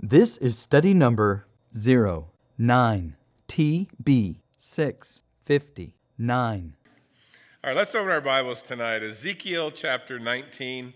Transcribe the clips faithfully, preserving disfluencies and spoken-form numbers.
This is study number zero nine T B six fifty-nine. All right, let's open our Bibles tonight. Ezekiel chapter nineteen.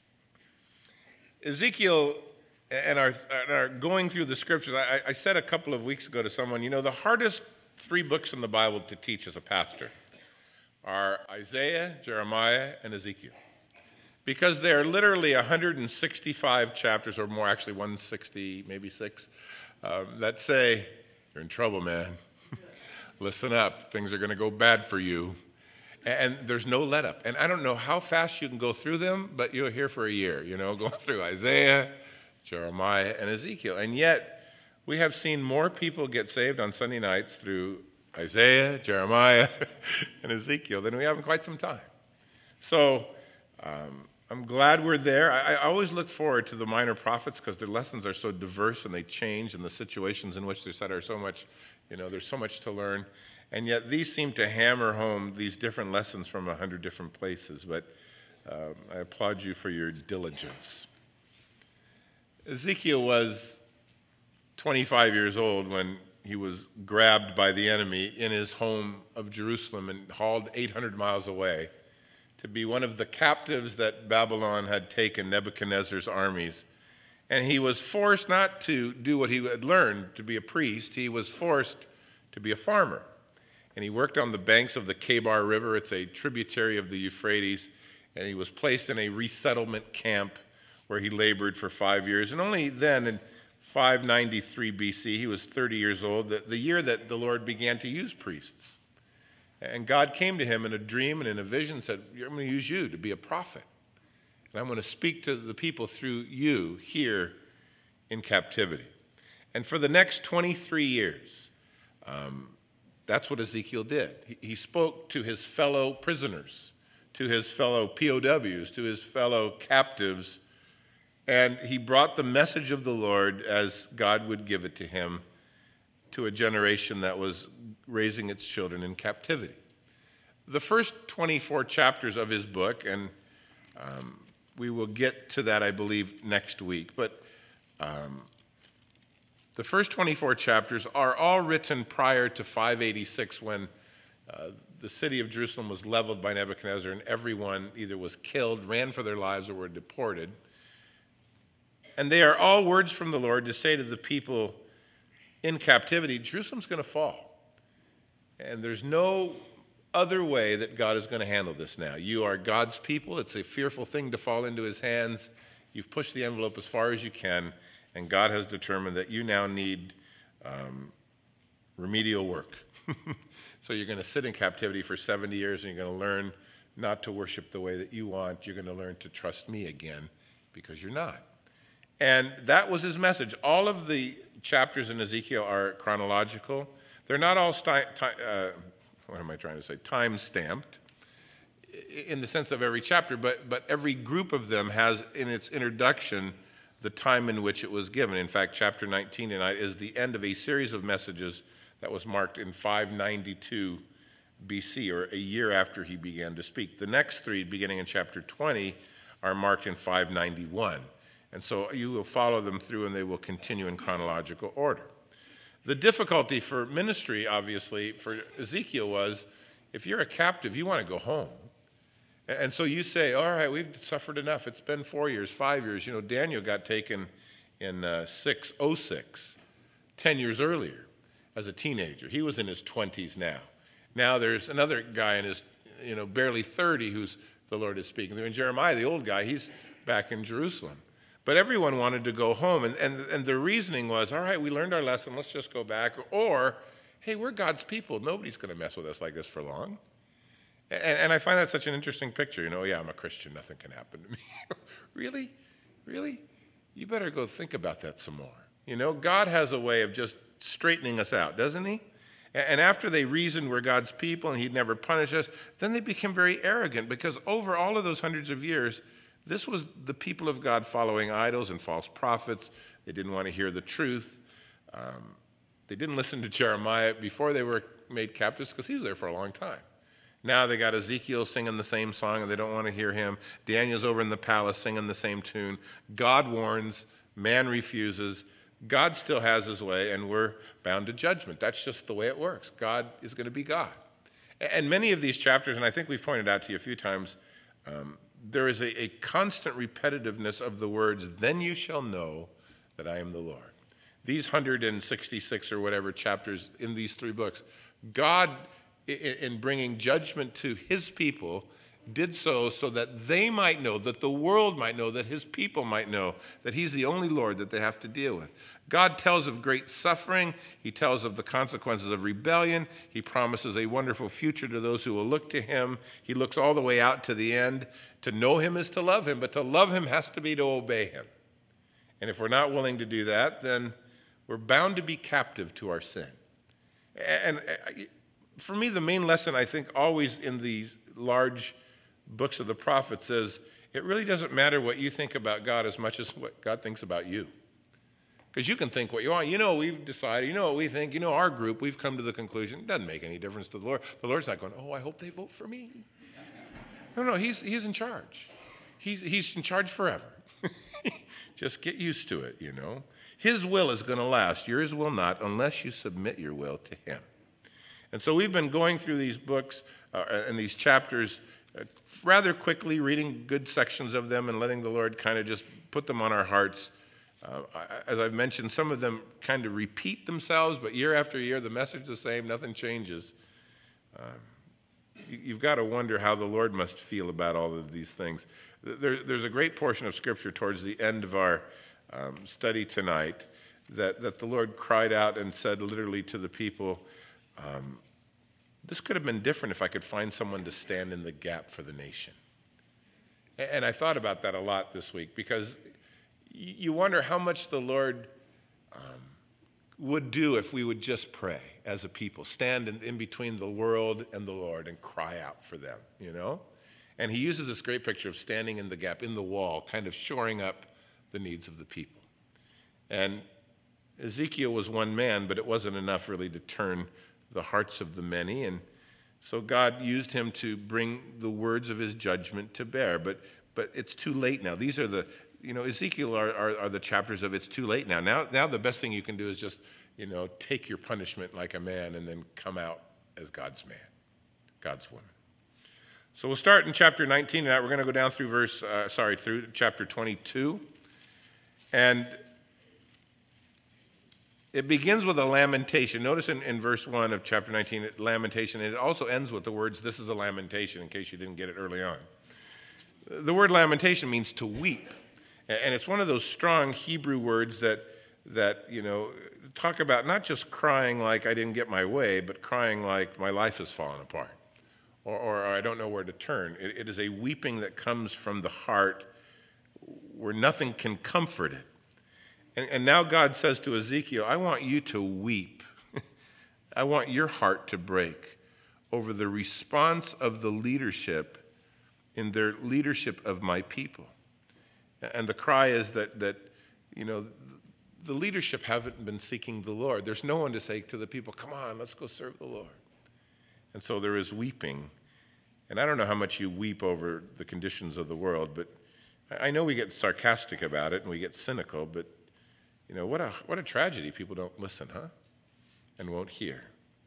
Ezekiel and our, and our going through the scriptures, I, I said a couple of weeks ago to someone, you know, the hardest three books in the Bible to teach as a pastor are Isaiah, Jeremiah, and Ezekiel. Because there are literally one hundred sixty-five chapters or more, actually one hundred sixty, maybe six, um, that say, you're in trouble, man. Listen up, things are going to go bad for you. And there's no let up. And I don't know how fast you can go through them, but you're here for a year, you know, going through Isaiah, Jeremiah, and Ezekiel. And yet, we have seen more people get saved on Sunday nights through Isaiah, Jeremiah, and Ezekiel than we have in quite some time. So, um, I'm glad we're there. I, I always look forward to the minor prophets because their lessons are so diverse and they change, and the situations in which they're set are so much, you know, there's so much to learn. And yet these seem to hammer home these different lessons from a hundred different places. But um, I applaud you for your diligence. Ezekiel was twenty-five years old when he was grabbed by the enemy in his home of Jerusalem and hauled eight hundred miles away to be one of the captives that Babylon had taken, Nebuchadnezzar's armies. And he was forced not to do what he had learned, to be a priest. He was forced to be a farmer. And he worked on the banks of the Kebar River. It's a tributary of the Euphrates. And he was placed in a resettlement camp where he labored for five years. And only then, in five ninety-three B C, he was thirty years old, the, the year that the Lord began to use priests. And God came to him in a dream and in a vision and said, I'm going to use you to be a prophet. And I'm going to speak to the people through you here in captivity. And for the next twenty-three years, um, that's what Ezekiel did. He, he spoke to his fellow prisoners, to his fellow P O Ws, to his fellow captives, and he brought the message of the Lord as God would give it to him to a generation that was raising its children in captivity. The first twenty-four chapters of his book, and um, we will get to that, I believe, next week, but um, the first twenty-four chapters are all written prior to five eighty-six, when uh, the city of Jerusalem was leveled by Nebuchadnezzar and everyone either was killed, ran for their lives, or were deported. And they are all words from the Lord to say to the people in captivity, Jerusalem's going to fall. And there's no other way that God is going to handle this now. You are God's people. It's a fearful thing to fall into his hands. You've pushed the envelope as far as you can, and God has determined that you now need um, remedial work. So you're going to sit in captivity for seventy years, and you're going to learn not to worship the way that you want. You're going to learn to trust me again, because you're not. And that was his message. All of the chapters in Ezekiel are chronological. They're not all, sti- ti- uh, what am I trying to say, time-stamped in the sense of every chapter, but, but every group of them has in its introduction the time in which it was given. In fact, chapter nineteen tonight is the end of a series of messages that was marked in five ninety-two B C, or a year after he began to speak. The next three, beginning in chapter twenty, are marked in five ninety-one. And so you will follow them through, and they will continue in chronological order. The difficulty for ministry, obviously, for Ezekiel was, if you're a captive, you want to go home. And so you say, all right, we've suffered enough. It's been four years, five years. You know, Daniel got taken in uh, six oh six, ten years earlier, as a teenager. He was in his twenties now. Now there's another guy in his, you know, barely thirty who's the Lord is speaking. And Jeremiah, the old guy, he's back in Jerusalem. But everyone wanted to go home, and, and, and the reasoning was, all right, we learned our lesson, let's just go back. Or, hey, we're God's people. Nobody's going to mess with us like this for long. And, and I find that such an interesting picture. You know, yeah, I'm a Christian, nothing can happen to me. Really? Really? You better go think about that some more. You know, God has a way of just straightening us out, doesn't he? And after they reasoned we're God's people and he'd never punish us, then they became very arrogant, because over all of those hundreds of years, this was the people of God following idols and false prophets. They didn't want to hear the truth. Um, they didn't listen to Jeremiah before they were made captives, because he was there for a long time. Now they got Ezekiel singing the same song, and they don't want to hear him. Daniel's over in the palace singing the same tune. God warns, man refuses. God still has his way, and we're bound to judgment. That's just the way it works. God is going to be God. And many of these chapters, and I think we've pointed out to you a few times, um, there is a, a constant repetitiveness of the words, then you shall know that I am the Lord. These one hundred sixty-six or whatever chapters in these three books, God, in bringing judgment to his people, did so so that they might know, that the world might know, that his people might know that he's the only Lord that they have to deal with. God tells of great suffering. He tells of the consequences of rebellion. He promises a wonderful future to those who will look to him. He looks all the way out to the end. To know him is to love him, but to love him has to be to obey him. And if we're not willing to do that, then we're bound to be captive to our sin. And for me, the main lesson, I think, always in these large books of the prophets is it really doesn't matter what you think about God as much as what God thinks about you. Because you can think what you want. You know, we've decided, you know what we think, you know, our group, we've come to the conclusion, it doesn't make any difference to the Lord. The Lord's not going, oh, I hope they vote for me. No, no, he's, he's in charge. He's, he's in charge forever. Just get used to it, you know. His will is going to last. Yours will not unless you submit your will to him. And so we've been going through these books uh, and these chapters uh, rather quickly, reading good sections of them and letting the Lord kind of just put them on our hearts. Uh, as I've mentioned, some of them kind of repeat themselves, but year after year, the message is the same, nothing changes. Um, you, you've got to wonder how the Lord must feel about all of these things. There, there's a great portion of Scripture towards the end of our um, study tonight that, that the Lord cried out and said literally to the people, um, this could have been different if I could find someone to stand in the gap for the nation. And, and I thought about that a lot this week because you wonder how much the Lord um, would do if we would just pray as a people, stand in, in between the world and the Lord and cry out for them, you know? And he uses this great picture of standing in the gap, in the wall, kind of shoring up the needs of the people. And Ezekiel was one man, but it wasn't enough really to turn the hearts of the many. And so God used him to bring the words of his judgment to bear. But but it's too late now. These are the, you know, Ezekiel are, are, are the chapters of it's too late now. Now. Now the best thing you can do is just, you know, take your punishment like a man and then come out as God's man, God's woman. So we'll start in chapter nineteen, and we're going to go down through verse, uh, sorry, through chapter twenty-two. And it begins with a lamentation. Notice in, in verse one of chapter nineteen, lamentation, and it also ends with the words, this is a lamentation, in case you didn't get it early on. The word lamentation means to weep. And it's one of those strong Hebrew words that, that you know, talk about not just crying like I didn't get my way, but crying like my life has fallen apart. Or, or I don't know where to turn. It, it is a weeping that comes from the heart where nothing can comfort it. And, and now God says to Ezekiel, I want you to weep. I want your heart to break over the response of the leadership in their leadership of my people. And the cry is that, that you know, the leadership haven't been seeking the Lord. There's no one to say to the people, come on, let's go serve the Lord. And so there is weeping. And I don't know how much you weep over the conditions of the world, but I know we get sarcastic about it and we get cynical, but, you know, what a, what a tragedy. People don't listen, huh? And won't hear.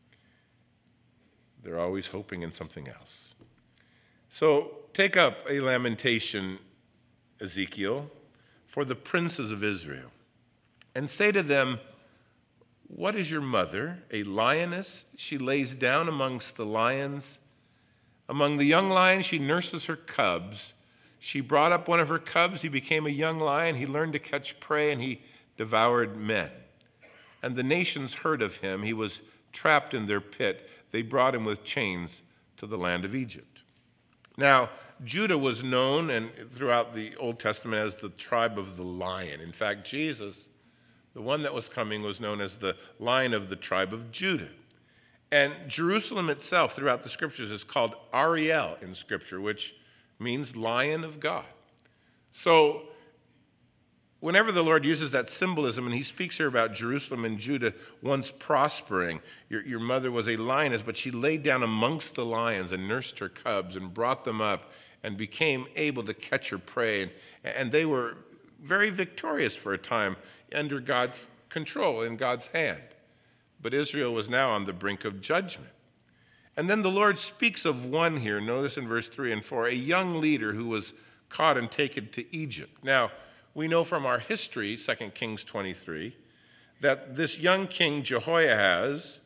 They're always hoping in something else. So take up a lamentation, Ezekiel, for the princes of Israel, and say to them, what is your mother? A lioness? She lays down amongst the lions. Among the young lions, she nurses her cubs. She brought up one of her cubs. He became a young lion. He learned to catch prey, and he devoured men. And the nations heard of him. He was trapped in their pit. They brought him with chains to the land of Egypt. Now, Judah was known and throughout the Old Testament as the tribe of the lion. In fact, Jesus, the one that was coming, was known as the Lion of the tribe of Judah. And Jerusalem itself, throughout the Scriptures, is called Ariel in Scripture, which means Lion of God. So whenever the Lord uses that symbolism, and he speaks here about Jerusalem and Judah once prospering, your, your mother was a lioness, but she laid down amongst the lions and nursed her cubs and brought them up and became able to catch her prey. And, and they were very victorious for a time under God's control, in God's hand. But Israel was now on the brink of judgment. And then the Lord speaks of one here, notice in verse three and four, a young leader who was caught and taken to Egypt. Now, we know from our history, Second Kings twenty-three, that this young king Jehoahaz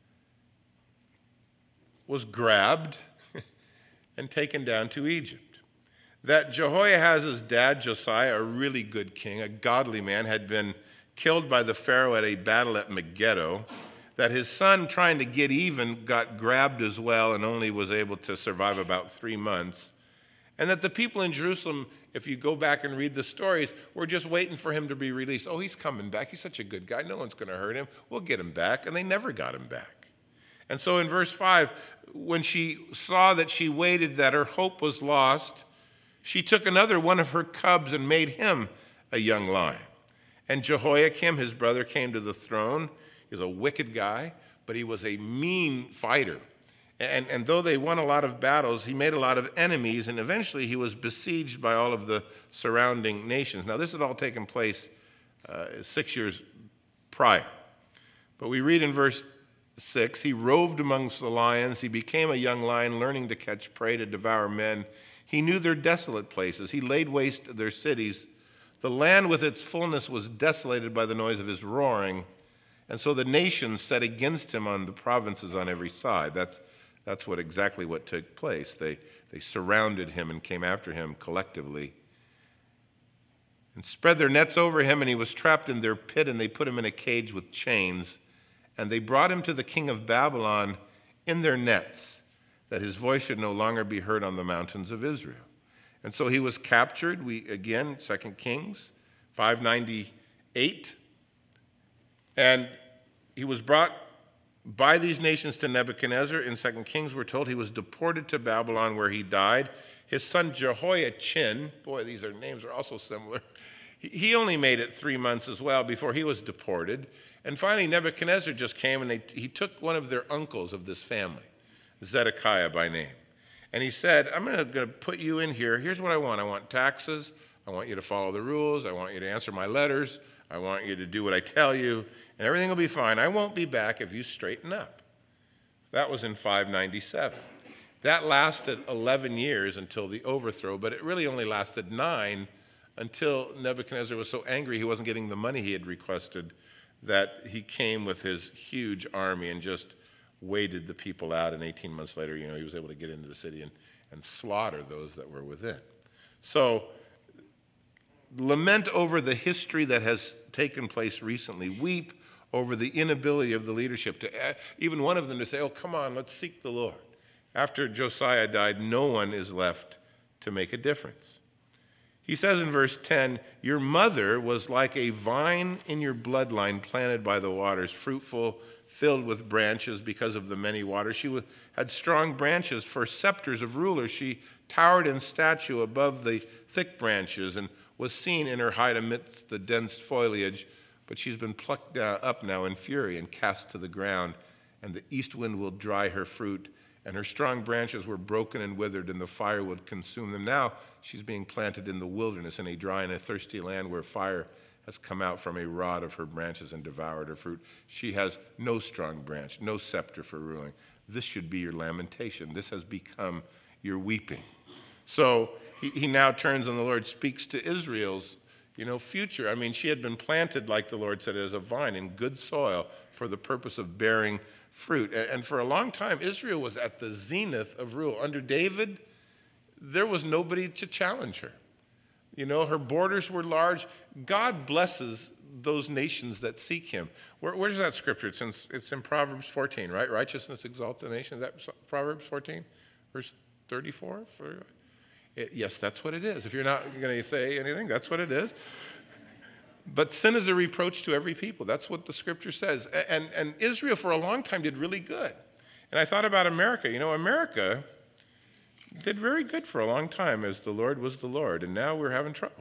was grabbed and taken down to Egypt. That Jehoahaz's dad, Josiah, a really good king, a godly man, had been killed by the Pharaoh at a battle at Megiddo. That his son, trying to get even, got grabbed as well and only was able to survive about three months. And that the people in Jerusalem, if you go back and read the stories, were just waiting for him to be released. Oh, he's coming back. He's such a good guy. No one's going to hurt him. We'll get him back. And they never got him back. And so in verse five, when she saw that she waited, that her hope was lost, she took another one of her cubs and made him a young lion. And Jehoiakim, his brother, came to the throne. He was a wicked guy, but he was a mean fighter. And, and though they won a lot of battles, he made a lot of enemies, and eventually he was besieged by all of the surrounding nations. Now, this had all taken place uh, six years prior. But we read in verse six, he roved amongst the lions. He became a young lion, learning to catch prey, to devour men. He knew their desolate places. He laid waste their cities. The land with its fullness was desolated by the noise of his roaring. And so the nations set against him on the provinces on every side. That's, that's what exactly what took place. They, they surrounded him and came after him collectively and spread their nets over him, and he was trapped in their pit, and they put him in a cage with chains. And they brought him to the king of Babylon in their nets, that his voice should no longer be heard on the mountains of Israel. And so he was captured. We, again, Second Kings five ninety-eight. And he was brought by these nations to Nebuchadnezzar. In Second Kings, we're told he was deported to Babylon, where he died. His son Jehoiachin, boy, these are names are also similar. He only made it three months as well before he was deported. And finally, Nebuchadnezzar just came, and they, he took one of their uncles of this family, Zedekiah by name. And he said, I'm going to put you in here. Here's what I want. I want taxes. I want you to follow the rules. I want you to answer my letters. I want you to do what I tell you, and everything will be fine. I won't be back if you straighten up. That was in five ninety-seven. That lasted eleven years until the overthrow, but it really only lasted nine until Nebuchadnezzar was so angry he wasn't getting the money he had requested that he came with his huge army and just waited the people out, and eighteen months later, you know, he was able to get into the city and, and slaughter those that were within. So lament over the history that has taken place recently. Weep over the inability of the leadership to, even one of them to say, oh, come on, let's seek the Lord. After Josiah died, no one is left to make a difference. He says in verse ten, your mother was like a vine in your bloodline planted by the waters, fruitful, filled with branches because of the many waters. She had strong branches for scepters of rulers. She towered in stature above the thick branches and was seen in her height amidst the dense foliage, but she's been plucked up now in fury and cast to the ground, and the east wind will dry her fruit, and her strong branches were broken and withered, and the fire would consume them. Now she's being planted in the wilderness, in a dry and a thirsty land where fire has come out from a rod of her branches and devoured her fruit. She has no strong branch, no scepter for ruling. This should be your lamentation. This has become your weeping. So he, he now turns and the Lord speaks to Israel's, you know, future. I mean, she had been planted, like the Lord said, as a vine in good soil for the purpose of bearing fruit. And for a long time, Israel was at the zenith of rule. Under David, there was nobody to challenge her. You know, her borders were large. God blesses those nations that seek him. Where, where's that scripture? It's in, it's in Proverbs fourteen, right? Righteousness exalts the nation. Is that Proverbs fourteen, verse thirty-four? It, yes, that's what it is. If you're not going to say anything, that's what it is. But sin is a reproach to every people. That's what the scripture says. And, and Israel, for a long time, did really good. And I thought about America. You know, America did very good for a long time as the Lord was the Lord, and now we're having trouble.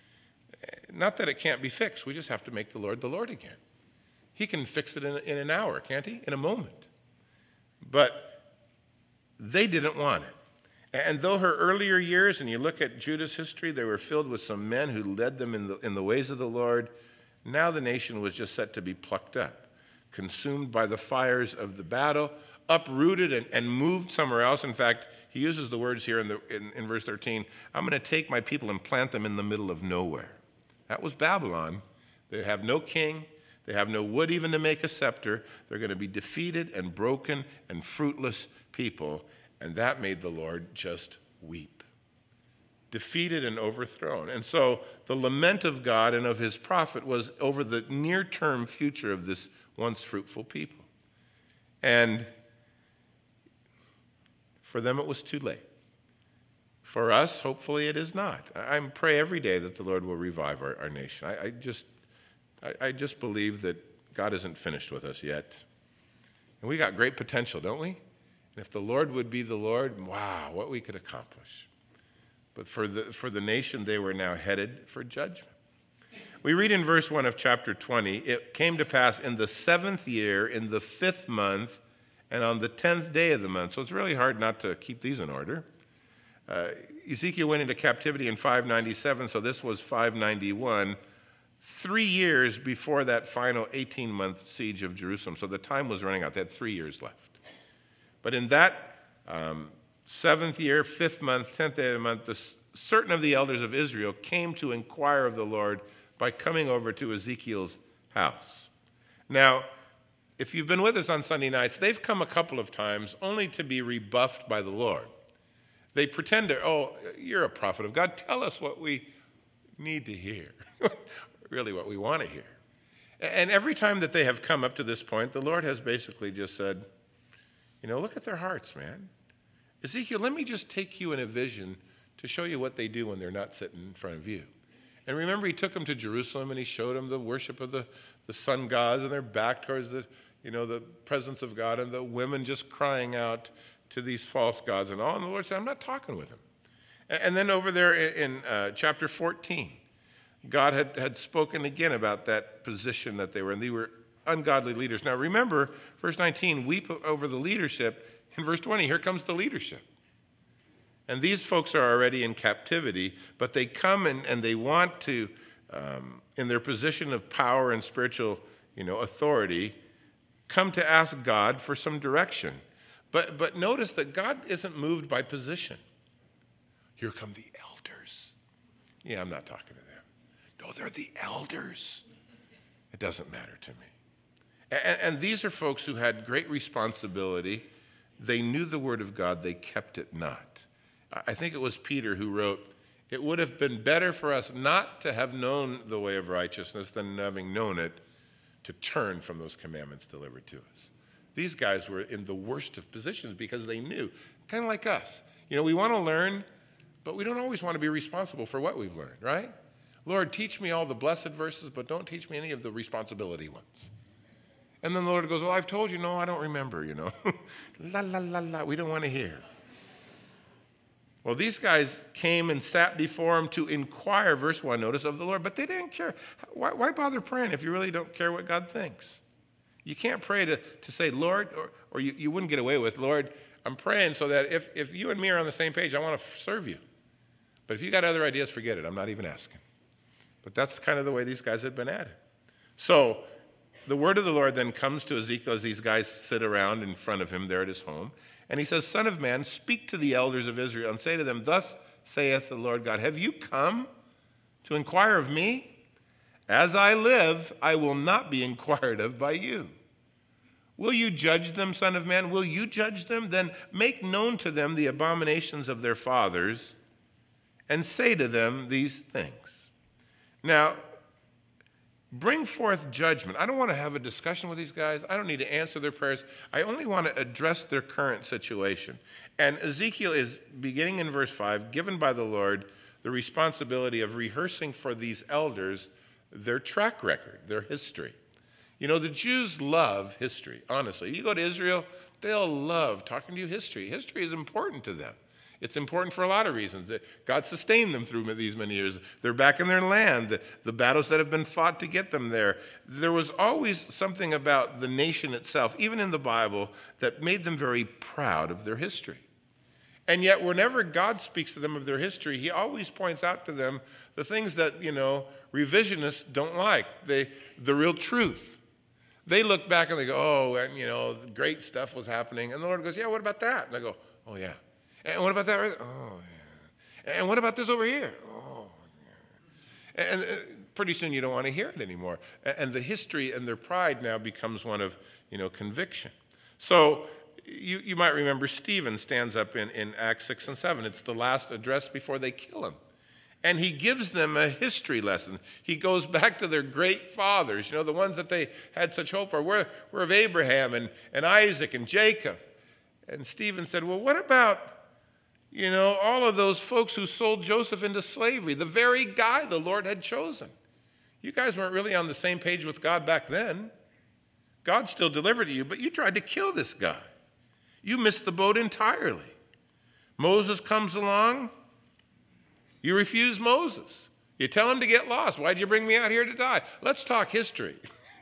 Not that it can't be fixed. We just have to make the Lord the Lord again. He can fix it in, in an hour, can't he? In a moment. But they didn't want it. And though her earlier years, and you look at Judah's history, they were filled with some men who led them in the, in the ways of the Lord, Now the nation was just set to be plucked up, consumed by the fires of the battle, uprooted and, and moved somewhere else. In fact, he uses the words here in, the, in, in verse thirteen, I'm going to take my people and plant them in the middle of nowhere. That was Babylon. They have no king. They have no wood even to make a scepter. They're going to be defeated and broken and fruitless people. And that made the Lord just weep. Defeated and overthrown. And so the lament of God and of his prophet was over the near-term future of this once fruitful people. And for them it was too late. For us, hopefully it is not. I pray every day that the Lord will revive our, our nation. I, I just I, I just believe that God isn't finished with us yet. And we got great potential, don't we? And if the Lord would be the Lord, wow, what we could accomplish. But for the, for the nation, they were now headed for judgment. We read in verse one of chapter twenty, it came to pass in the seventh year, in the fifth month, and on the tenth day of the month. So it's really hard not to keep these in order. Uh, Ezekiel went into captivity in five ninety-seven, so this was five ninety-one, three years before that final eighteen-month siege of Jerusalem. So the time was running out. They had three years left. But in that um, seventh year, fifth month, tenth day of the month, the, certain of the elders of Israel came to inquire of the Lord by coming over to Ezekiel's house. Now, if you've been with us on Sunday nights, they've come a couple of times only to be rebuffed by the Lord. They pretend to, oh, you're a prophet of God. Tell us what we need to hear, really what we want to hear. And every time that they have come up to this point, the Lord has basically just said, you know, look at their hearts, man. Ezekiel, let me just take you in a vision to show you what they do when they're not sitting in front of you. And remember, he took them to Jerusalem and he showed them the worship of the, the sun gods and their back towards the, you know, the presence of God and the women just crying out to these false gods and all. And the Lord said, I'm not talking with them. And then over there in uh, chapter fourteen, God had, had spoken again about that position that they were in. They were ungodly leaders. Now remember, verse nineteen, weep over the leadership. In verse twenty, here comes the leadership. And these folks are already in captivity, but they come and, and they want to, um, in their position of power and spiritual, you know, authority, come to ask God for some direction. But, but notice that God isn't moved by position. Here come the elders. Yeah, I'm not talking to them. No, they're the elders. It doesn't matter to me. And, and these are folks who had great responsibility. They knew the word of God. They kept it not. I think it was Peter who wrote, it would have been better for us not to have known the way of righteousness than having known it to turn from those commandments delivered to us. These guys were in the worst of positions because they knew, kind of like us. You know, we want to learn, but we don't always want to be responsible for what we've learned, right? Lord, teach me all the blessed verses, but don't teach me any of the responsibility ones. And then the Lord goes, well, I've told you, no, I don't remember, you know. la, la, la, la, we don't want to hear. Well, these guys came and sat before him to inquire, verse one, notice, of the Lord, but they didn't care. Why, why bother praying if you really don't care what God thinks? You can't pray to, to say, Lord, or, or you, you wouldn't get away with, Lord, I'm praying so that if, if you and me are on the same page, I want to serve you. But if you got other ideas, forget it. I'm not even asking. But that's kind of the way these guys had been at it. So the word of the Lord then comes to Ezekiel as these guys sit around in front of him there at his home. And he says, Son of man, speak to the elders of Israel and say to them, thus saith the Lord God, have you come to inquire of me? As I live, I will not be inquired of by you. Will you judge them, son of man? Will you judge them? Then make known to them the abominations of their fathers and say to them these things. Now, bring forth judgment. I don't want to have a discussion with these guys. I don't need to answer their prayers. I only want to address their current situation. And Ezekiel is, beginning in verse five, given by the Lord the responsibility of rehearsing for these elders their track record, their history. You know, the Jews love history, honestly. You go to Israel, they'll love talking to you history. History is important to them. It's important for a lot of reasons. God sustained them through these many years. They're back in their land, the, the battles that have been fought to get them there. There was always something about the nation itself, even in the Bible, that made them very proud of their history. And yet, whenever God speaks to them of their history, he always points out to them the things that, you know, revisionists don't like, they, the real truth. They look back and they go, oh, and, you know, great stuff was happening. And the Lord goes, yeah, what about that? And they go, oh, yeah. And what about that? Right? Oh, yeah. And what about this over here? Oh, yeah. And pretty soon you don't want to hear it anymore. And the history and their pride now becomes one of, you know, conviction. So you, you might remember Stephen stands up in, in Acts six and seven. It's the last address before they kill him. And he gives them a history lesson. He goes back to their great fathers, you know, the ones that they had such hope for. We're, we're of Abraham and, and Isaac and Jacob. And Stephen said, well, what about, you know, all of those folks who sold Joseph into slavery, the very guy the Lord had chosen? You guys weren't really on the same page with God back then. God still delivered to you, but you tried to kill this guy. You missed the boat entirely. Moses comes along. You refuse Moses. You tell him to get lost. Why'd you bring me out here to die? Let's talk history.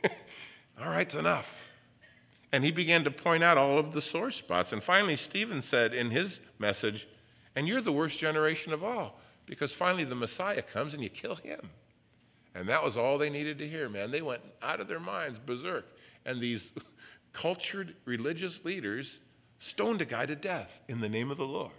All right, it's enough. And he began to point out all of the sore spots. And finally, Stephen said in his message, and you're the worst generation of all, because finally the Messiah comes and you kill him. And that was all they needed to hear, man. They went out of their minds, berserk. And these cultured religious leaders stoned a guy to death in the name of the Lord.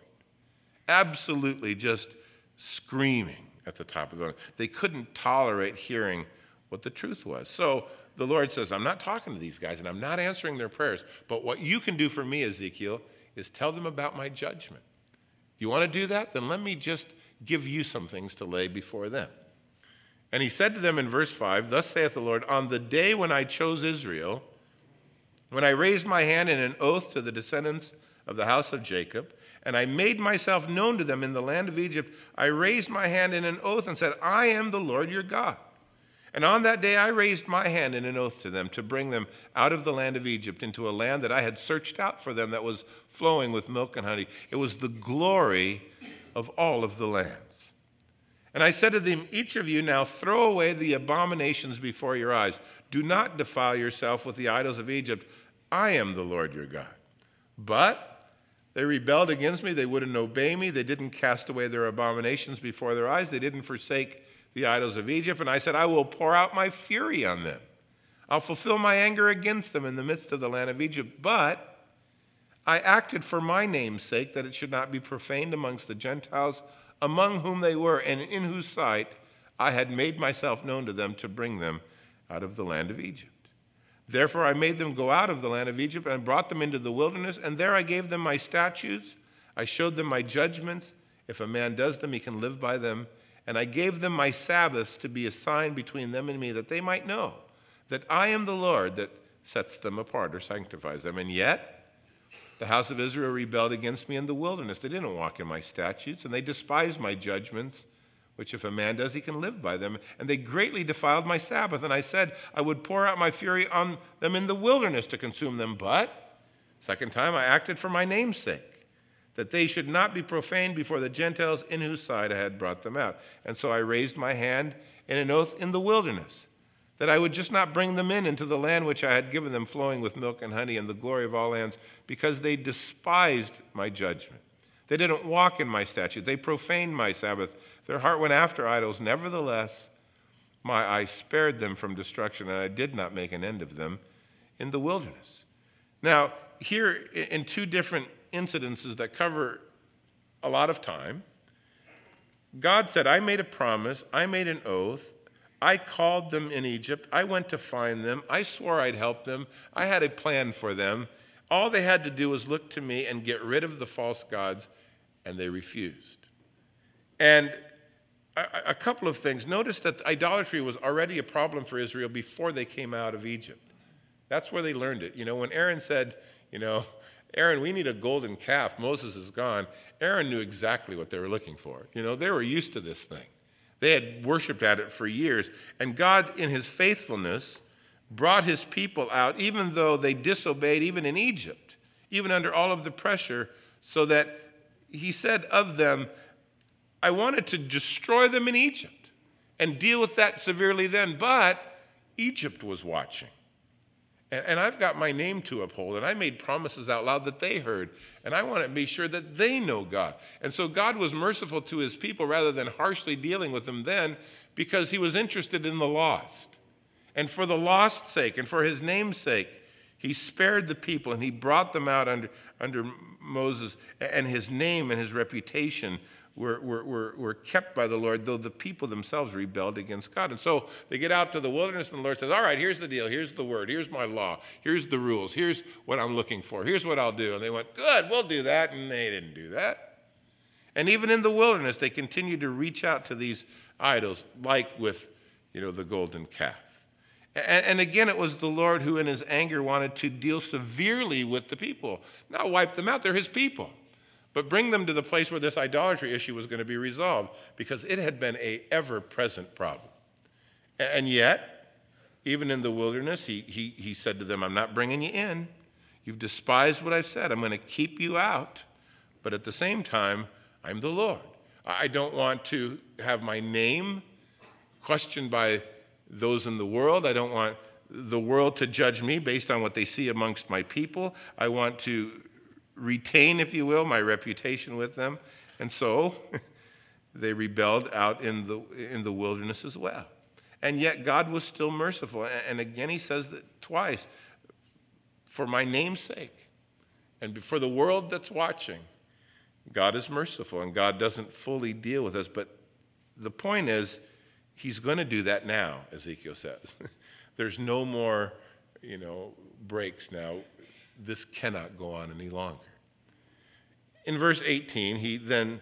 Absolutely just screaming at the top of their lungs. They couldn't tolerate hearing what the truth was. So the Lord says, I'm not talking to these guys, and I'm not answering their prayers. But what you can do for me, Ezekiel, is tell them about my judgment. You want to do that? Then let me just give you some things to lay before them. And he said to them in verse five, thus saith the Lord, on the day when I chose Israel, when I raised my hand in an oath to the descendants of the house of Jacob, and I made myself known to them in the land of Egypt, I raised my hand in an oath and said, I am the Lord your God. And on that day I raised my hand in an oath to them to bring them out of the land of Egypt into a land that I had searched out for them that was flowing with milk and honey. It was the glory of all of the lands. And I said to them, each of you now throw away the abominations before your eyes. Do not defile yourself with the idols of Egypt. I am the Lord your God. But they rebelled against me. They wouldn't obey me. They didn't cast away their abominations before their eyes. They didn't forsake the idols of Egypt. And I said, I will pour out my fury on them. I'll fulfill my anger against them in the midst of the land of Egypt. But I acted for my name's sake, that it should not be profaned amongst the Gentiles, among whom they were, and in whose sight I had made myself known to them to bring them out of the land of Egypt. Therefore I made them go out of the land of Egypt and brought them into the wilderness, and there I gave them my statutes. I showed them my judgments. If a man does them, he can live by them. And I gave them my Sabbaths to be a sign between them and me, that they might know that I am the Lord that sets them apart or sanctifies them. And yet the house of Israel rebelled against me in the wilderness. They didn't walk in my statutes, and they despised my judgments, which if a man does, he can live by them. And they greatly defiled my Sabbath. And I said I would pour out my fury on them in the wilderness to consume them. But, second time, I acted for my name's sake, that they should not be profaned before the Gentiles in whose sight I had brought them out. And so I raised my hand in an oath in the wilderness, that I would just not bring them in into the land which I had given them, flowing with milk and honey, and the glory of all lands, because they despised my judgment. They didn't walk in my statute. They profaned my Sabbath. Their heart went after idols. Nevertheless, my eye spared them from destruction, and I did not make an end of them in the wilderness. Now, here in two different incidences that cover a lot of time, God said, I made a promise, I made an oath, I called them in Egypt, I went to find them, I swore I'd help them, I had a plan for them. All they had to do was look to me and get rid of the false gods, and they refused. And a, a couple of things. Notice that idolatry was already a problem for Israel before they came out of Egypt. That's where they learned it. You know, when Aaron said, you know, Aaron, we need a golden calf, Moses is gone, Aaron knew exactly what they were looking for. You know, they were used to this thing. They had worshiped at it for years. And God, in his faithfulness, brought his people out, even though they disobeyed, even in Egypt, even under all of the pressure, so that he said of them, I wanted to destroy them in Egypt and deal with that severely then, but Egypt was watching. And, and I've got my name to uphold, and I made promises out loud that they heard, and I want to be sure that they know God. And so God was merciful to his people rather than harshly dealing with them then, because he was interested in the lost. And for the lost's sake and for his name's sake, he spared the people and he brought them out under, under Moses, and his name and his reputation were, were, were, were kept by the Lord, though the people themselves rebelled against God. And so they get out to the wilderness, and the Lord says, all right, here's the deal. Here's the word. Here's my law. Here's the rules. Here's what I'm looking for. Here's what I'll do. And they went, good, we'll do that. And they didn't do that. And even in the wilderness, they continued to reach out to these idols, like with, you know, the golden calf. And, and again, it was the Lord who in his anger wanted to deal severely with the people. Not wipe them out. They're his people. But bring them to the place where this idolatry issue was going to be resolved, because it had been an ever-present problem. And yet, even in the wilderness, he, he, he said to them, I'm not bringing you in. You've despised what I've said. I'm going to keep you out. But at the same time, I'm the Lord. I don't want to have my name questioned by those in the world. I don't want the world to judge me based on what they see amongst my people. I want to retain, if you will, my reputation with them. And so they rebelled out in the in the wilderness as well. And yet God was still merciful. And again, he says that twice, for my name's sake and for the world that's watching, God is merciful, and God doesn't fully deal with us. But the point is, he's going to do that now, Ezekiel says. There's no more, you know, breaks now. This cannot go on any longer. In verse eighteen, he then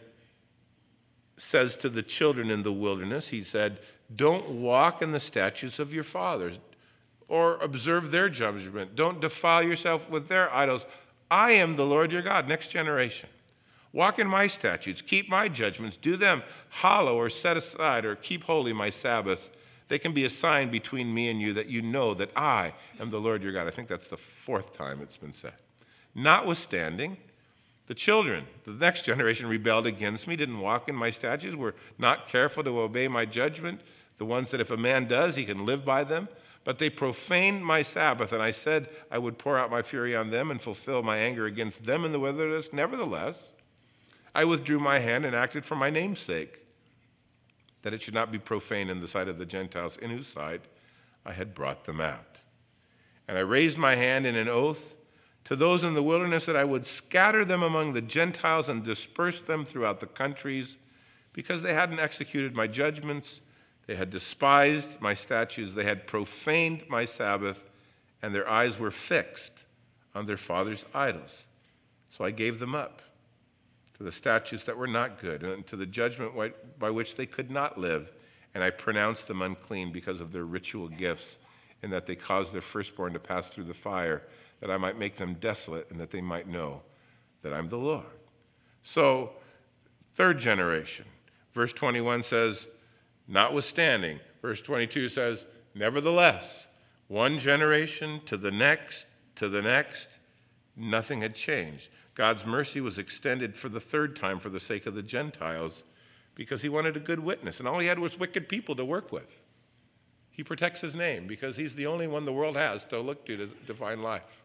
says to the children in the wilderness, he said, don't walk in the statutes of your fathers or observe their judgment. Don't defile yourself with their idols. I am the Lord your God. Next generation. Walk in my statutes. Keep my judgments. Do them hollow or set aside or keep holy my Sabbaths. They can be a sign between me and you that you know that I am the Lord your God. I think that's the fourth time it's been said. Notwithstanding, the children, the next generation, rebelled against me, didn't walk in my statutes, were not careful to obey my judgment, the ones that if a man does, he can live by them. But they profaned my Sabbath, and I said I would pour out my fury on them and fulfill my anger against them in the wilderness. Nevertheless, I withdrew my hand and acted for my name's sake, that it should not be profane in the sight of the Gentiles, in whose sight I had brought them out. And I raised my hand in an oath to those in the wilderness that I would scatter them among the Gentiles and disperse them throughout the countries, because they hadn't executed my judgments, they had despised my statutes, they had profaned my Sabbath, and their eyes were fixed on their fathers' idols. So I gave them up to the statutes that were not good, and to the judgment by which they could not live, and I pronounced them unclean because of their ritual gifts, in that they caused their firstborn to pass through the fire, that I might make them desolate, and that they might know that I'm the Lord. So, third generation. Verse twenty-one says, notwithstanding. Verse twenty-two says, nevertheless. One generation to the next, to the next, nothing had changed. God's mercy was extended for the third time for the sake of the Gentiles, because he wanted a good witness, and all he had was wicked people to work with. He protects his name because he's the only one the world has to look to to define life.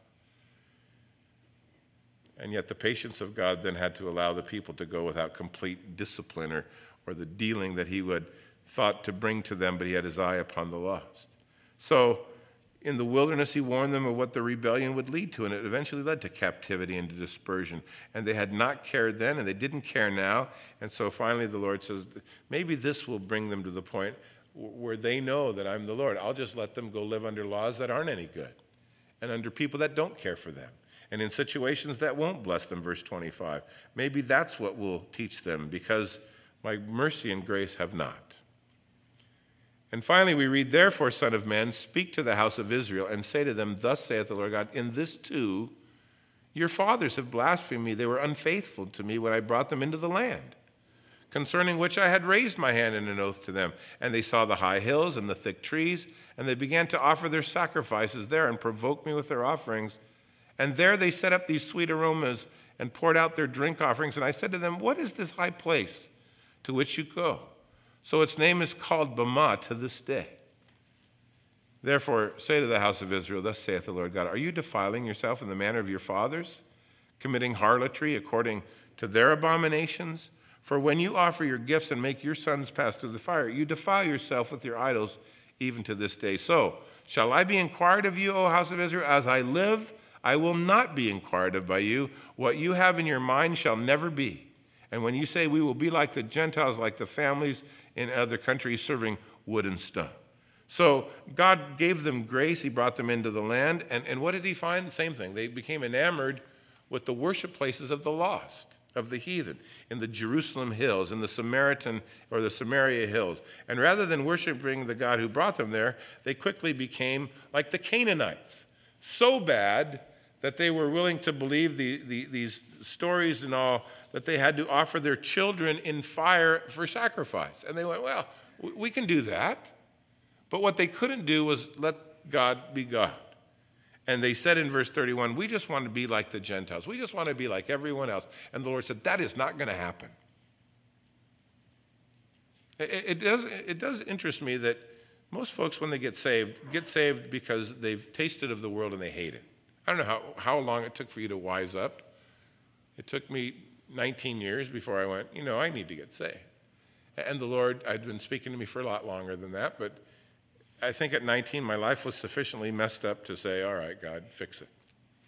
And yet the patience of God then had to allow the people to go without complete discipline or, or the dealing that he would thought to bring to them, but he had his eye upon the lost. So in the wilderness, he warned them of what the rebellion would lead to, and it eventually led to captivity and to dispersion. And they had not cared then, and they didn't care now. And so finally the Lord says, maybe this will bring them to the point where they know that I'm the Lord. I'll just let them go live under laws that aren't any good and under people that don't care for them and in situations that won't bless them, verse twenty-five. Maybe that's what will teach them, because my mercy and grace have not. And finally we read, therefore, Son of Man, speak to the house of Israel and say to them, thus saith the Lord God, in this too your fathers have blasphemed me. They were unfaithful to me when I brought them into the land, concerning which I had raised my hand in an oath to them. And they saw the high hills and the thick trees, and they began to offer their sacrifices there and provoked me with their offerings. And there they set up these sweet aromas and poured out their drink offerings. And I said to them, what is this high place to which you go? So its name is called Bamah to this day. Therefore, say to the house of Israel, thus saith the Lord God, are you defiling yourself in the manner of your fathers, committing harlotry according to their abominations? For when you offer your gifts and make your sons pass through the fire, you defile yourself with your idols even to this day. So, shall I be inquired of you, O house of Israel? As I live, I will not be inquired of by you. What you have in your mind shall never be. And when you say we will be like the Gentiles, like the families in other countries serving wood and stone. So God gave them grace. He brought them into the land. And, and what did he find? Same thing. They became enamored with the worship places of the lost, of the heathen, in the Jerusalem hills, in the Samaritan or the Samaria hills. And rather than worshiping the God who brought them there, they quickly became like the Canaanites, so bad that they were willing to believe the, the, these stories and all, that they had to offer their children in fire for sacrifice. And they went, well, we can do that. But what they couldn't do was let God be God. And they said in verse thirty-one, we just want to be like the Gentiles. We just want to be like everyone else. And the Lord said, that is not going to happen. It, it, does, it does interest me that most folks, when they get saved, get saved because they've tasted of the world and they hate it. I don't know how, how long it took for you to wise up. It took me nineteen years before I went, you know, I need to get saved. And the Lord, I'd been speaking to me for a lot longer than that, but I think at nineteen, my life was sufficiently messed up to say, all right, God, fix it.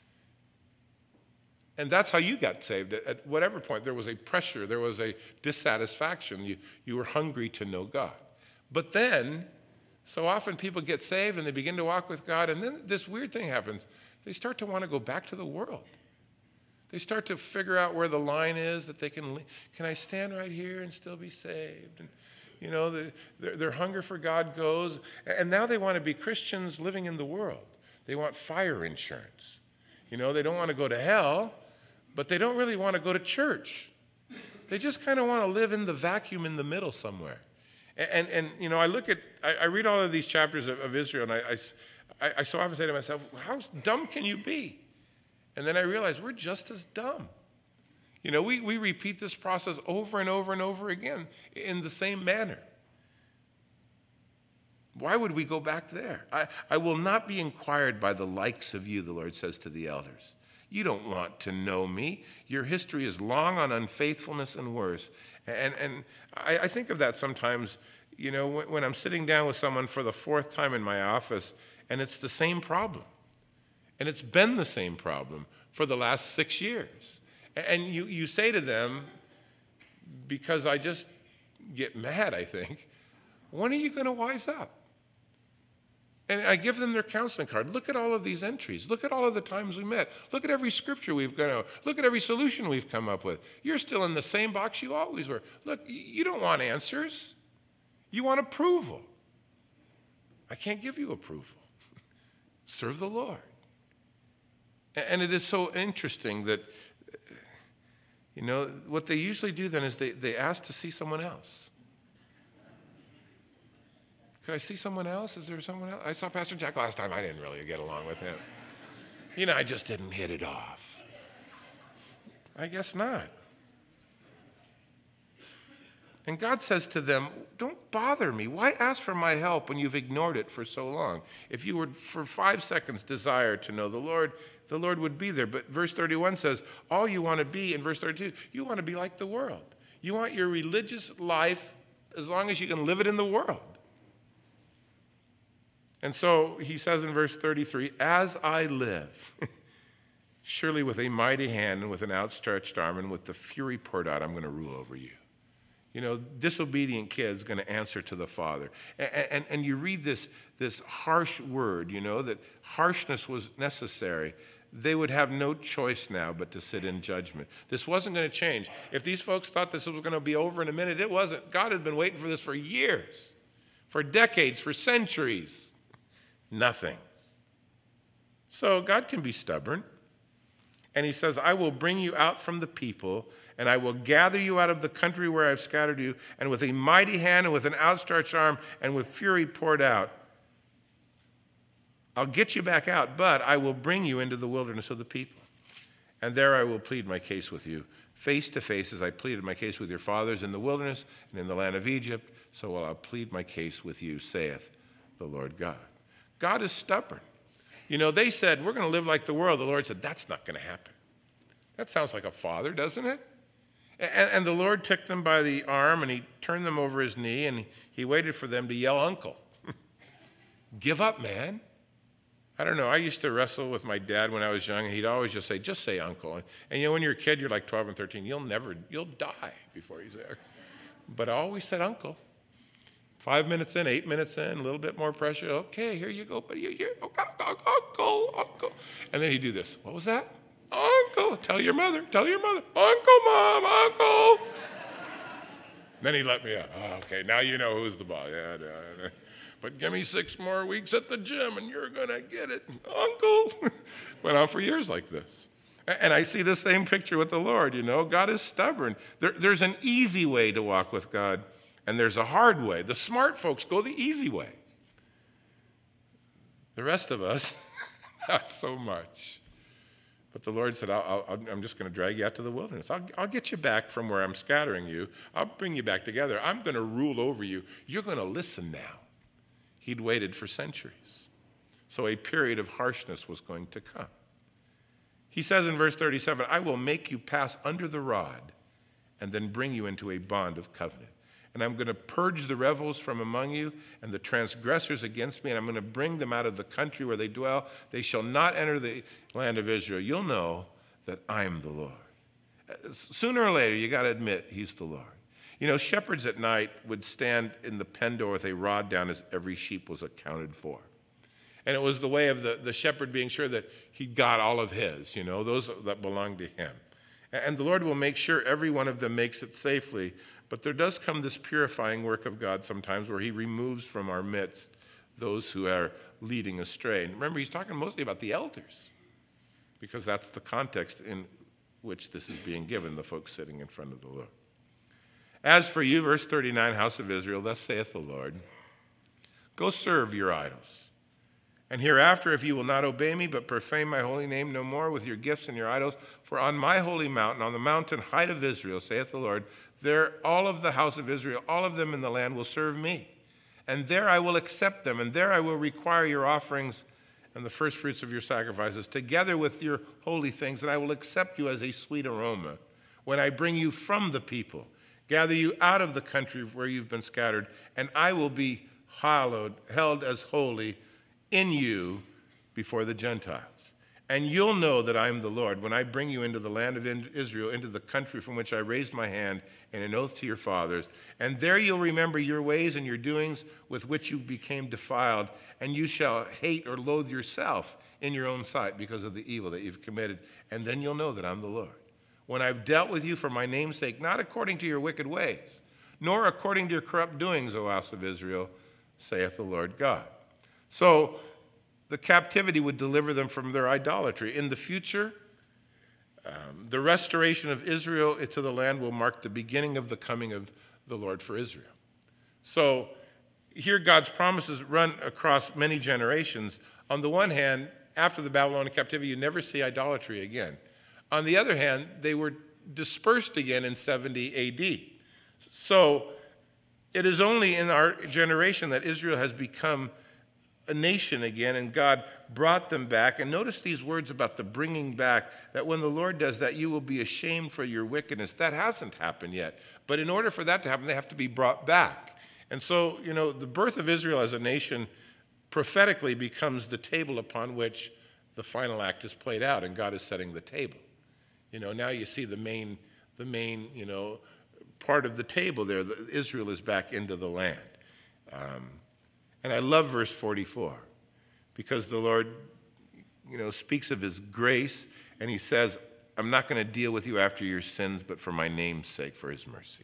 And that's how you got saved. At whatever point, there was a pressure, there was a dissatisfaction. You, you were hungry to know God. But then, so often people get saved and they begin to walk with God, and then this weird thing happens. They start to want to go back to the world. They start to figure out where the line is that they can, can I stand right here and still be saved? And, you know, the, their, their hunger for God goes. And now they want to be Christians living in the world. They want fire insurance. You know, they don't want to go to hell, but they don't really want to go to church. They just kind of want to live in the vacuum in the middle somewhere. And, and, and you know, I look at, I, I read all of these chapters of, of Israel, and I, I, I so often say to myself, how dumb can you be? And then I realize we're just as dumb. You know, we, we repeat this process over and over and over again in the same manner. Why would we go back there? I, I will not be inquired by the likes of you, the Lord says to the elders. You don't want to know me. Your history is long on unfaithfulness and worse. And, and I, I think of that sometimes, you know, when, when I'm sitting down with someone for the fourth time in my office, and it's the same problem. And it's been the same problem for the last six years. And you, you say to them, because I just get mad, I think, when are you going to wise up? And I give them their counseling card. Look at all of these entries. Look at all of the times we met. Look at every scripture we've gone over. Look at every solution we've come up with. You're still in the same box you always were. Look, you don't want answers. You want approval. I can't give you approval. Serve the Lord. And it is so interesting that, you know, what they usually do then is they, they ask to see someone else. Could I see someone else? Is there someone else? I saw Pastor Jack last time. I didn't really get along with him. You know, I just didn't hit it off. I guess not. And God says to them, don't bother me. Why ask for my help when you've ignored it for so long? If you would for five seconds desire to know the Lord, the Lord would be there. But verse thirty-one says, all you want to be, in verse thirty-two, you want to be like the world. You want your religious life as long as you can live it in the world. And so he says in verse thirty-three, as I live, surely with a mighty hand and with an outstretched arm and with the fury poured out, I'm going to rule over you. You know, disobedient kids going to answer to the Father. And, and, and you read this, this harsh word, you know, that harshness was necessary. They would have no choice now but to sit in judgment. This wasn't going to change. If these folks thought this was going to be over in a minute, it wasn't. God had been waiting for this for years, for decades, for centuries. Nothing. So God can be stubborn. And he says, I will bring you out from the people, and I will gather you out of the country where I've scattered you, and with a mighty hand and with an outstretched arm and with fury poured out, I'll get you back out, but I will bring you into the wilderness of the people. And there I will plead my case with you, face to face as I pleaded my case with your fathers in the wilderness and in the land of Egypt, so will I plead my case with you, saith the Lord God. God is stubborn. You know, they said, we're going to live like the world. The Lord said, that's not going to happen. That sounds like a father, doesn't it? And, and the Lord took them by the arm, and he turned them over his knee, and he, he waited for them to yell, uncle. Give up, man. I don't know. I used to wrestle with my dad when I was young, and he'd always just say, just say uncle. And, and you know, when you're a kid, you're like twelve and thirteen, you'll never, you'll die before you say it. But I always said uncle. Five minutes in, eight minutes in, a little bit more pressure. Okay, here you go, buddy. Here, uncle, uncle. And then he'd do this. What was that? Uncle. Tell your mother. Tell your mother. Uncle, mom, uncle. Then he'd let me up. Oh, okay, now you know who's the boss. Yeah, yeah, yeah. But give me six more weeks at the gym and you're going to get it. Uncle. Went on for years like this. And I see the same picture with the Lord, you know. God is stubborn. There, there's an easy way to walk with God, and there's a hard way. The smart folks go the easy way. The rest of us, not so much. But the Lord said, I'll, I'll, I'm just going to drag you out to the wilderness. I'll, I'll get you back from where I'm scattering you. I'll bring you back together. I'm going to rule over you. You're going to listen now. He'd waited for centuries. So a period of harshness was going to come. He says in verse thirty-seven, I will make you pass under the rod and then bring you into a bond of covenant. And I'm going to purge the rebels from among you and the transgressors against me, and I'm going to bring them out of the country where they dwell. They shall not enter the land of Israel. You'll know that I am the Lord. Sooner or later, you got to admit he's the Lord. You know, shepherds at night would stand in the pen door with a rod down as every sheep was accounted for. And it was the way of the, the shepherd being sure that he got all of his, you know, those that belonged to him. And the Lord will make sure every one of them makes it safely. But there does come this purifying work of God sometimes where he removes from our midst those who are leading astray. And remember, he's talking mostly about the elders, because that's the context in which this is being given, the folks sitting in front of the Lord. As for you, verse thirty-nine, house of Israel, thus saith the Lord, go serve your idols. And hereafter, if you will not obey me, but profane my holy name no more with your gifts and your idols, for on my holy mountain, on the mountain height of Israel, saith the Lord, there all of the house of Israel, all of them in the land will serve me. And there I will accept them, and there I will require your offerings and the first fruits of your sacrifices, together with your holy things, and I will accept you as a sweet aroma when I bring you from the people, gather you out of the country where you've been scattered, and I will be hallowed, held as holy in you before the Gentiles. And you'll know that I am the Lord when I bring you into the land of Israel, into the country from which I raised my hand in an oath to your fathers. And there you'll remember your ways and your doings with which you became defiled, and you shall hate or loathe yourself in your own sight because of the evil that you've committed. And then you'll know that I'm the Lord, when I've dealt with you for my name's sake, not according to your wicked ways, nor according to your corrupt doings, O house of Israel, saith the Lord God. So the captivity would deliver them from their idolatry. In the future, um, the restoration of Israel to the land will mark the beginning of the coming of the Lord for Israel. So here God's promises run across many generations. On the one hand, after the Babylonian captivity, you never see idolatry again. On the other hand, they were dispersed again in seventy A D. So it is only in our generation that Israel has become a nation again, and God brought them back. And notice these words about the bringing back, that when the Lord does that, you will be ashamed for your wickedness. That hasn't happened yet. But in order for that to happen, they have to be brought back. And so, you know, the birth of Israel as a nation prophetically becomes the table upon which the final act is played out, and God is setting the table. You know, now you see the main, the main, you know, part of the table there. Israel is back into the land. Um, And I love verse forty-four, because the Lord, you know, speaks of his grace, and he says, I'm not going to deal with you after your sins, but for my name's sake, for his mercy.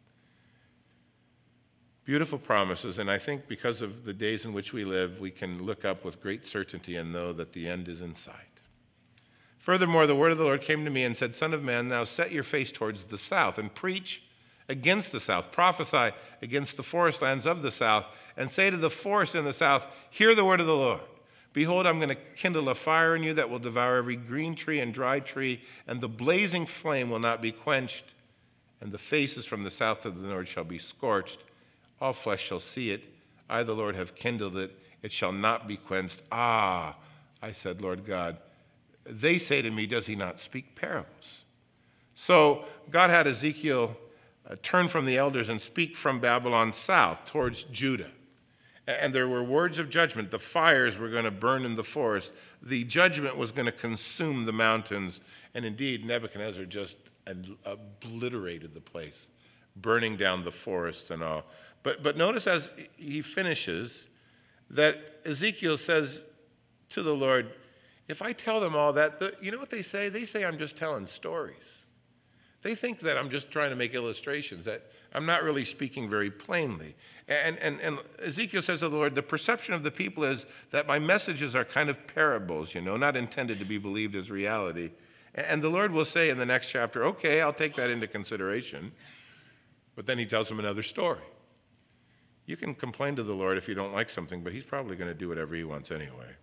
Beautiful promises, and I think because of the days in which we live, we can look up with great certainty and know that the end is in sight. Furthermore, the word of the Lord came to me and said, Son of man, now set your face towards the south and preach against the south. Prophesy against the forest lands of the south, and say to the forest in the south, hear the word of the Lord. Behold, I'm going to kindle a fire in you that will devour every green tree and dry tree, and the blazing flame will not be quenched, and the faces from the south to the north shall be scorched. All flesh shall see it. I, the Lord, have kindled it. it shall not be quenched. Ah, I said, Lord God, they say to me, does he not speak parables? So God had Ezekiel uh, turn from the elders and speak from Babylon south towards Judah. And there were words of judgment. The fires were going to burn in the forest. The judgment was going to consume the mountains. And indeed, Nebuchadnezzar just obliterated the place, burning down the forests and all. But, but notice as he finishes that Ezekiel says to the Lord, if I tell them all that, the, you know what they say? They say I'm just telling stories. They think that I'm just trying to make illustrations, that I'm not really speaking very plainly. And, and, and Ezekiel says to the Lord, the perception of the people is that my messages are kind of parables, you know, not intended to be believed as reality. And the Lord will say in the next chapter, okay, I'll take that into consideration. But then he tells him another story. You can complain to the Lord if you don't like something, but he's probably going to do whatever he wants anyway.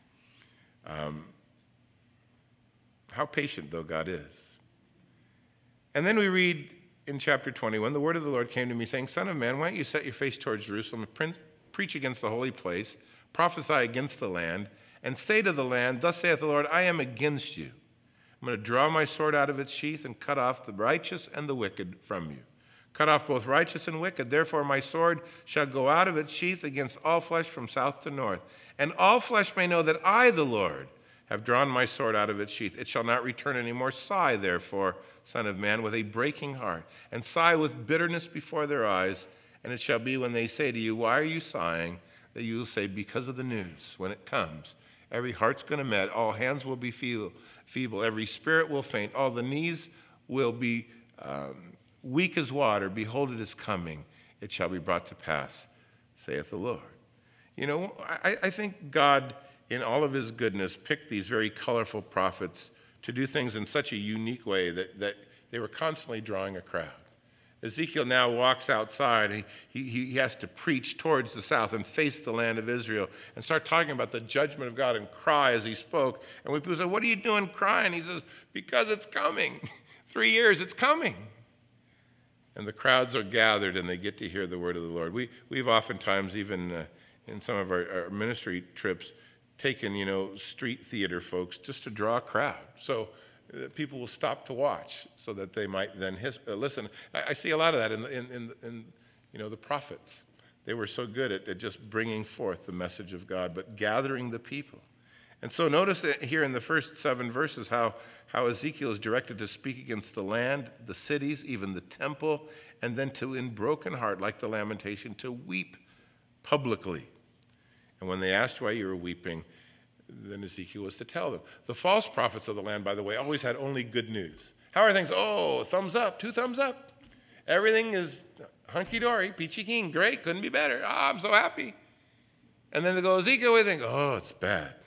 Um, how patient, though, God is. And then we read in chapter twenty-one, the word of the Lord came to me saying, Son of man, why don't you set your face towards Jerusalem and pre- preach against the holy place, prophesy against the land, and say to the land, thus saith the Lord, I am against you. I'm going to draw my sword out of its sheath and cut off the righteous and the wicked from you. Cut off both righteous and wicked. Therefore my sword shall go out of its sheath against all flesh from south to north. And all flesh may know that I, the Lord, have drawn my sword out of its sheath. It shall not return any more. Sigh, therefore, Son of man, with a breaking heart, and sigh with bitterness before their eyes. And it shall be when they say to you, why are you sighing? That you will say, because of the news. When it comes, every heart's going to melt, all hands will be feeble, every spirit will faint, all the knees will be um, weak as water. Behold, it is coming. It shall be brought to pass, saith the Lord. You know, I, I think God, in all of his goodness, picked these very colorful prophets to do things in such a unique way that, that they were constantly drawing a crowd. Ezekiel now walks outside. He, he, he has to preach towards the south and face the land of Israel and start talking about the judgment of God and cry as he spoke. And when people say, what are you doing crying? He says, because it's coming. Three years, it's coming. And the crowds are gathered and they get to hear the word of the Lord. We, we've oftentimes, even uh, in some of our, our ministry trips, taken, you know, street theater folks just to draw a crowd. So uh, people will stop to watch so that they might then his, uh, listen. I, I see a lot of that in, the, in, in, in, you know, the prophets. They were so good at, at just bringing forth the message of God, but gathering the people. And so notice here in the first seven verses how, how Ezekiel is directed to speak against the land, the cities, even the temple, and then to, in broken heart, like the lamentation, to weep publicly. And when they asked why you were weeping, then Ezekiel was to tell them. The false prophets of the land, by the way, always had only good news. How are things? Oh, thumbs up, two thumbs up. Everything is hunky-dory, peachy keen, great, couldn't be better. Oh, I'm so happy. And then they go, Ezekiel, what do you think? Oh, it's bad.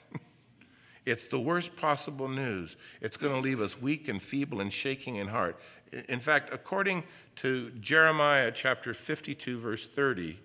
It's the worst possible news. It's going to leave us weak and feeble and shaking in heart. In fact, according to Jeremiah chapter fifty-two, verse thirty,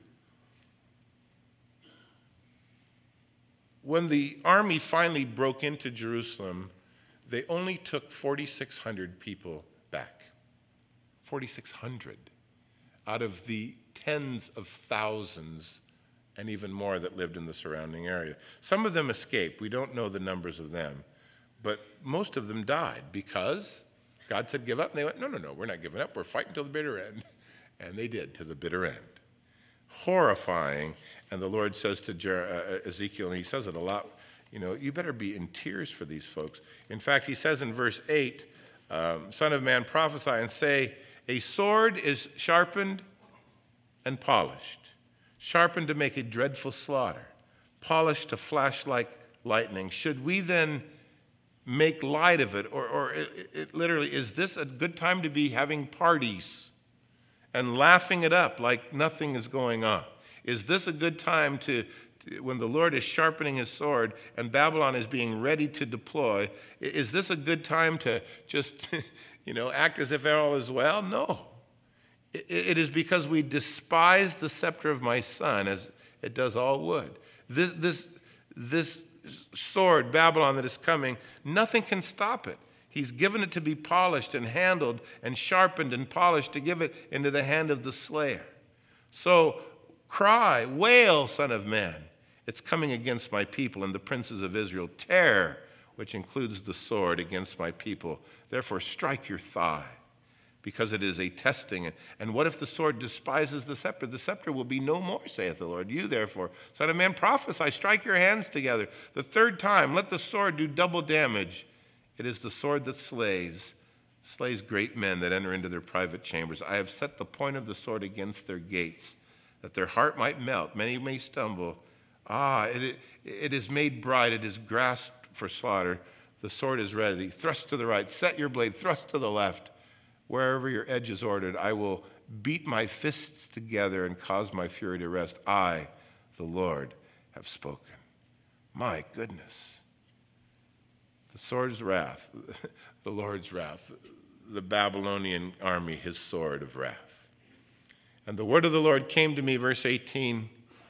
when the army finally broke into Jerusalem, they only took forty-six hundred people back. forty-six hundred out of the tens of thousands and even more that lived in the surrounding area. Some of them escaped. We don't know the numbers of them. But most of them died because God said, give up. And they went, no, no, no, we're not giving up. We're fighting till the bitter end. And they did, to the bitter end. Horrifying. And the Lord says to Jer- uh, Ezekiel, and he says it a lot, you know, you better be in tears for these folks. In fact, he says in verse eight, um, Son of man, prophesy and say, a sword is sharpened and polished, sharpened to make a dreadful slaughter, polished to flash like lightning. Should we then make light of it? Or, or it, it literally, is this a good time to be having parties and laughing it up like nothing is going on? Is this a good time to, to, when the Lord is sharpening his sword and Babylon is being ready to deploy, is this a good time to just, you know, act as if all is well? No. It, it is because we despise the scepter of my son as it does all wood. This, this, this sword, Babylon, that is coming, nothing can stop it. He's given it to be polished and handled and sharpened and polished to give it into the hand of the slayer. So cry, wail, Son of man, It's coming against my people and the princes of Israel. Tear, which includes the sword, against my people. Therefore strike your thigh, because it is a testing. And what if the sword despises the scepter? The scepter will be no more, saith the Lord. You therefore, son of man, prophesy, strike your hands together. The third time, let the sword do double damage. It is the sword that slays, slays great men that enter into their private chambers. I have set the point of the sword against their gates, that their heart might melt. Many may stumble. Ah, it, it is made bright. It is grasped for slaughter. The sword is ready. Thrust to the right. Set your blade. Thrust to the left. Wherever your edge is ordered, I will beat my fists together and cause my fury to rest. I, the Lord, have spoken. My goodness. The sword's wrath, the Lord's wrath, the Babylonian army, his sword of wrath. And the word of the Lord came to me, verse eighteen.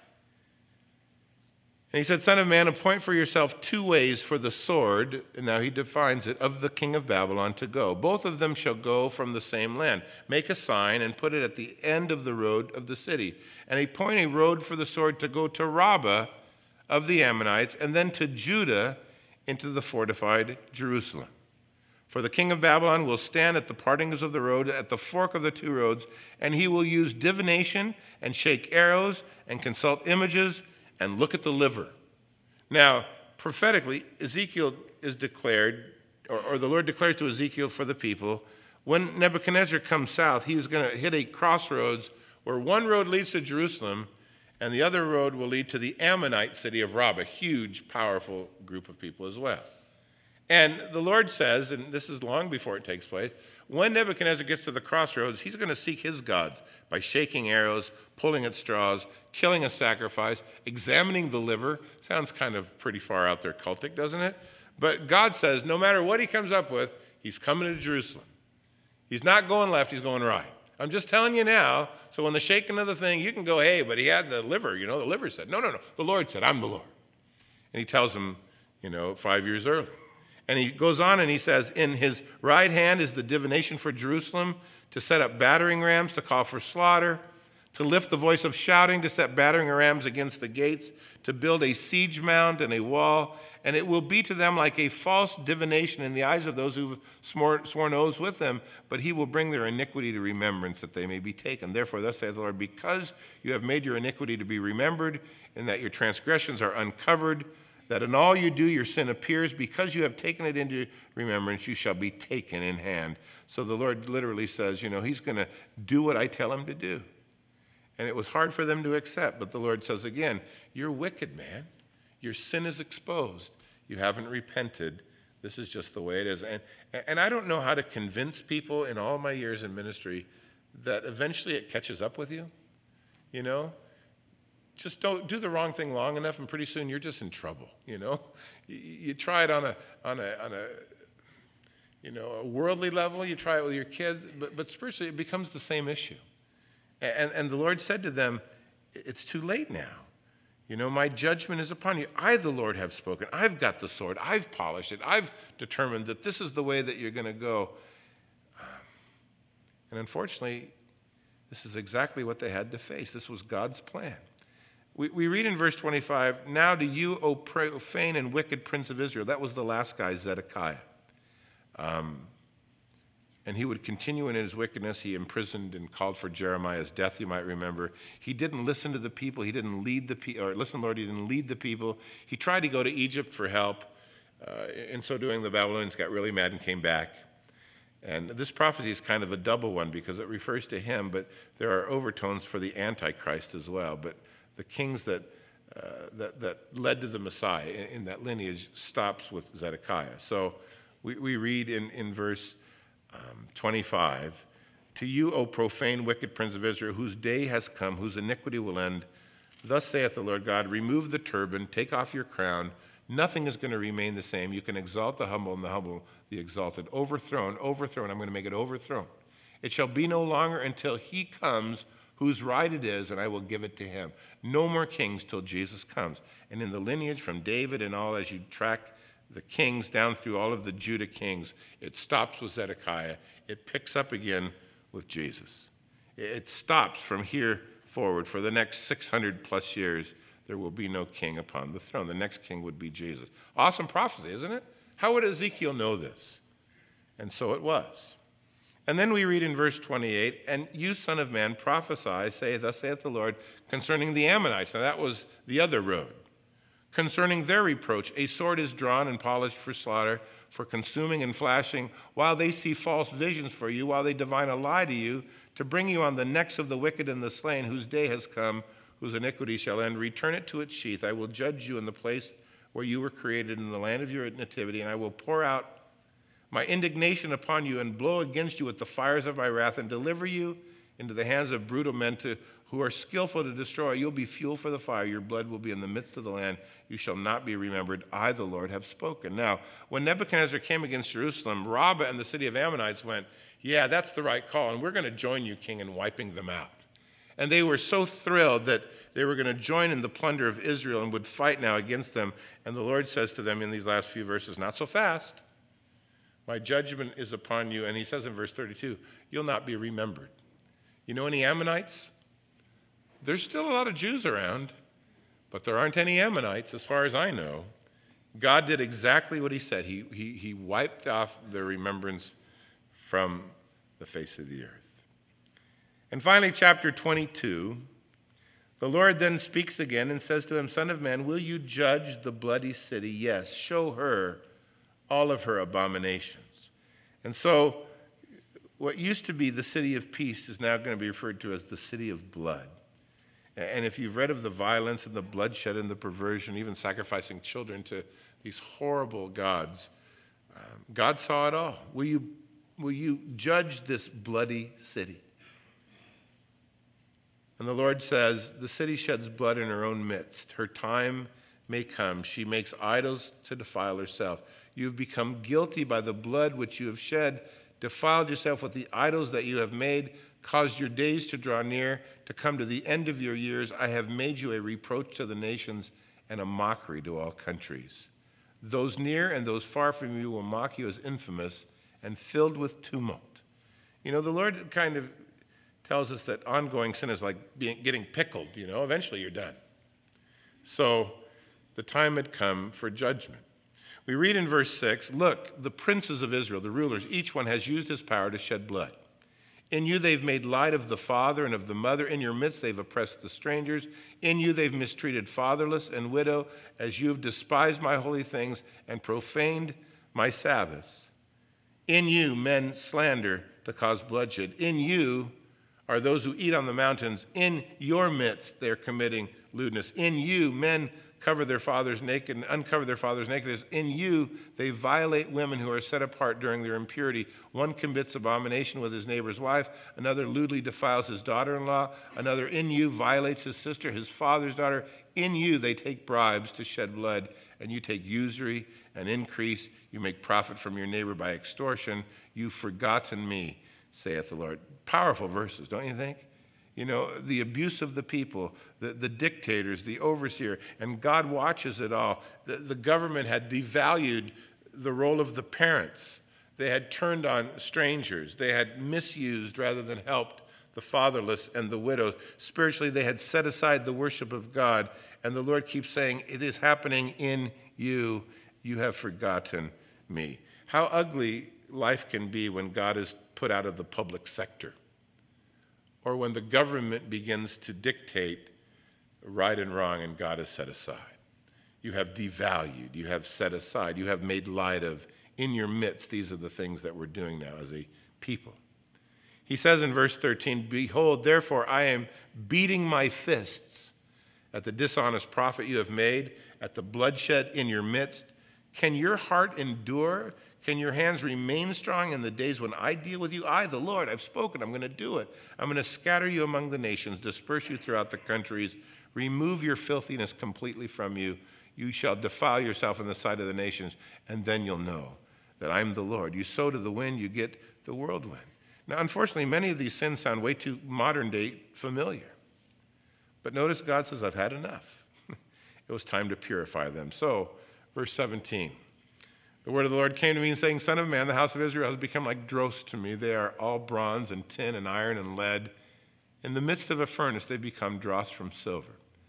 And he said, Son of man, appoint for yourself two ways for the sword, and now he defines it, of the king of Babylon to go. Both of them shall go from the same land. Make a sign and put it at the end of the road of the city. And appoint a road for the sword to go to Rabbah of the Ammonites, and then to Judah into the fortified Jerusalem. For the king of Babylon will stand at the partings of the road, at the fork of the two roads, and he will use divination and shake arrows and consult images and look at the liver. Now, prophetically, Ezekiel is declared, or, or the Lord declares to Ezekiel for the people, when Nebuchadnezzar comes south, he is going to hit a crossroads where one road leads to Jerusalem and the other road will lead to the Ammonite city of Rabbah, a huge, powerful group of people as well. And the Lord says, and this is long before it takes place, when Nebuchadnezzar gets to the crossroads, he's going to seek his gods by shaking arrows, pulling at straws, killing a sacrifice, examining the liver. Sounds kind of pretty far out there cultic, doesn't it? But God says no matter what he comes up with, he's coming to Jerusalem. He's not going left, he's going right. I'm just telling you now, so when the shaking of the thing, you can go, hey, but he had the liver, you know, the liver said, no, no, no, the Lord said, I'm the Lord. And he tells him, you know, five years early. And he goes on and he says, in his right hand is the divination for Jerusalem, to set up battering rams, to call for slaughter, to lift the voice of shouting, to set battering rams against the gates, to build a siege mound and a wall. And it will be to them like a false divination in the eyes of those who've sworn oaths with them, but he will bring their iniquity to remembrance, that they may be taken. Therefore, thus saith the Lord, because you have made your iniquity to be remembered, and that your transgressions are uncovered, that in all you do your sin appears, because you have taken it into remembrance, you shall be taken in hand. So the Lord literally says, you know, he's going to do what I tell him to do. And it was hard for them to accept, but the Lord says again, you're wicked, man. Your sin is exposed. You haven't repented. This is just the way it is. And, and I don't know how to convince people in all my years in ministry that eventually it catches up with you, you know? Just don't do the wrong thing long enough, and pretty soon you're just in trouble. You know, you, you try it on a on a on a you know a worldly level. You try it with your kids, but but spiritually it becomes the same issue. And and the Lord said to them, "It's too late now. You know, my judgment is upon you. I, the Lord, have spoken. I've got the sword. I've polished it. I've determined that this is the way that you're going to go." And unfortunately, this is exactly what they had to face. This was God's plan. We, we read in verse twenty-five, now to you, O profane and wicked prince of Israel. That was the last guy, Zedekiah. Um, and he would continue in his wickedness. He imprisoned and called for Jeremiah's death, you might remember. He didn't listen to the people. He didn't lead the people, or listen, Lord, he didn't lead the people. He tried to go to Egypt for help. Uh, in so doing, the Babylonians got really mad and came back. And this prophecy is kind of a double one because it refers to him, but there are overtones for the Antichrist as well. But the kings that, uh, that that led to the Messiah in, in that lineage stops with Zedekiah. So we, we read in, in verse um, twenty-five, to you, O profane, wicked prince of Israel, whose day has come, whose iniquity will end. Thus saith the Lord God, remove the turban, take off your crown. Nothing is going to remain the same. You can exalt the humble and the humble the exalted. Overthrown, overthrown. I'm going to make it overthrown. It shall be no longer until he comes whose right it is, and I will give it to him. No more kings till Jesus comes. And in the lineage from David and all, as you track the kings down through all of the Judah kings, it stops with Zedekiah. It picks up again with Jesus. It stops from here forward for the next six hundred plus years. there will be no king upon the throne. The next king would be Jesus. Awesome prophecy, isn't it? How would Ezekiel know this? And so it was. And then we read in verse twenty-eight, and you, son of man, prophesy, say, thus saith the Lord, concerning the Ammonites. Now that was the other road. Concerning their reproach, a sword is drawn and polished for slaughter, for consuming and flashing, while they see false visions for you, while they divine a lie to you, to bring you on the necks of the wicked and the slain, whose day has come, whose iniquity shall end. Return it to its sheath. I will judge you in the place where you were created, in the land of your nativity, and I will pour out my indignation upon you and blow against you with the fires of my wrath and deliver you into the hands of brutal men to, who are skillful to destroy. You'll be fuel for the fire. Your blood will be in the midst of the land. You shall not be remembered. I, the Lord, have spoken. Now, when Nebuchadnezzar came against Jerusalem, Rabbah and the city of Ammonites went, yeah, that's the right call, and we're going to join you, king, in wiping them out. And they were so thrilled that they were going to join in the plunder of Israel and would fight now against them. And the Lord says to them in these last few verses, not so fast. My judgment is upon you. And he says in verse thirty-two, you'll not be remembered. You know any Ammonites? There's still a lot of Jews around, but there aren't any Ammonites as far as I know. God did exactly what he said. He, he, he wiped off their remembrance from the face of the earth. And finally, chapter twenty-two, the Lord then speaks again and says to him, Son of man, will you judge the bloody city? Yes, show her all of her abominations. And so what used to be the city of peace is now going to be referred to as the city of blood. And if you've read of the violence and the bloodshed and the perversion, even sacrificing children to these horrible gods, um, God saw it all. Will you, will you judge this bloody city? And the Lord says, the city sheds blood in her own midst. Her time may come. She makes idols to defile herself. You have become guilty by the blood which you have shed, defiled yourself with the idols that you have made, caused your days to draw near, to come to the end of your years. I have made you a reproach to the nations and a mockery to all countries. Those near and those far from you will mock you as infamous and filled with tumult. You know, the Lord kind of tells us that ongoing sin is like being, getting pickled, you know, eventually you're done. So the time had come for judgment. We read in verse six, look, the princes of Israel, the rulers, each one has used his power to shed blood. In you they've made light of the father and of the mother. In your midst they've oppressed the strangers. In you they've mistreated fatherless and widow, as you have despised my holy things and profaned my Sabbaths. In you men slander to cause bloodshed. In you are those who eat on the mountains. In your midst they're committing lewdness. In you men cover their fathers naked and uncover their fathers' nakedness. In you they violate women who are set apart during their impurity. One commits abomination with his neighbor's wife. Another lewdly defiles his daughter-in-law. Another in you violates his sister, his father's daughter. In you they take bribes to shed blood, and you take usury and increase. You make profit from your neighbor by extortion. You've forgotten me, saith the Lord. Powerful verses, don't you think? You know, the abuse of the people, the, the dictators, the overseer, and God watches it all. The, the government had devalued the role of the parents. They had turned on strangers. They had misused rather than helped the fatherless and the widow. Spiritually, they had set aside the worship of God. And the Lord keeps saying, it is happening in you. You have forgotten me. How ugly life can be when God is put out of the public sector, or when the government begins to dictate right and wrong and God is set aside. You have devalued, you have set aside, you have made light of. In your midst, these are the things that we're doing now as a people. He says in verse thirteen, behold, therefore I am beating my fists at the dishonest profit you have made, at the bloodshed in your midst. Can your heart endure? Can your hands remain strong in the days when I deal with you? I, the Lord, I've spoken. I'm going to do it. I'm going to scatter you among the nations, disperse you throughout the countries, remove your filthiness completely from you. You shall defile yourself in the sight of the nations, and then you'll know that I'm the Lord. You sow to the wind, you get the whirlwind. Now, unfortunately, many of these sins sound way too modern day familiar. But notice God says, I've had enough. It was time to purify them. So, verse seventeen. The word of the Lord came to me and saying, Son of man, the house of Israel has become like dross to me. They are all bronze and tin and iron and lead. In the midst of a furnace, they become dross from silver.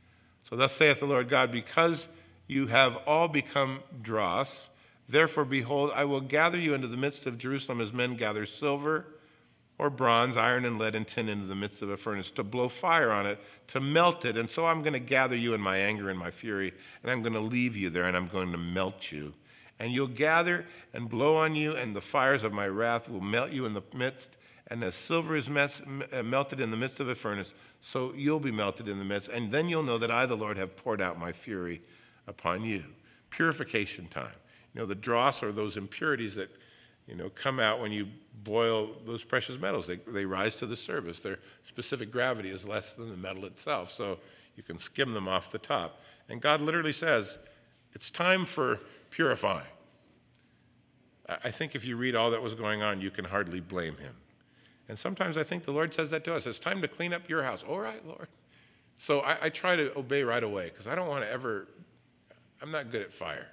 So thus saith the Lord God, because you have all become dross, therefore, behold, I will gather you into the midst of Jerusalem as men gather silver or bronze, iron and lead and tin into the midst of a furnace, to blow fire on it, to melt it. And so I'm going to gather you in my anger and my fury, and I'm going to leave you there, and I'm going to melt you. And you'll gather and blow on you, and the fires of my wrath will melt you in the midst. And as silver is melted in the midst of a furnace, so you'll be melted in the midst. And then you'll know that I, the Lord, have poured out my fury upon you. Purification time. You know, the dross are those impurities that, you know, come out when you boil those precious metals. They, they rise to the surface. Their specific gravity is less than the metal itself, so you can skim them off the top. And God literally says, it's time for purifying. I think if you read all that was going on, you can hardly blame him. And sometimes I think the Lord says that to us. It's time to clean up your house. All right, Lord. So I, I try to obey right away because I don't want to ever, I'm not good at fire.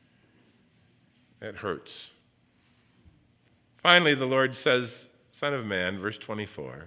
It hurts. Finally, the Lord says, Son of man, verse twenty-four,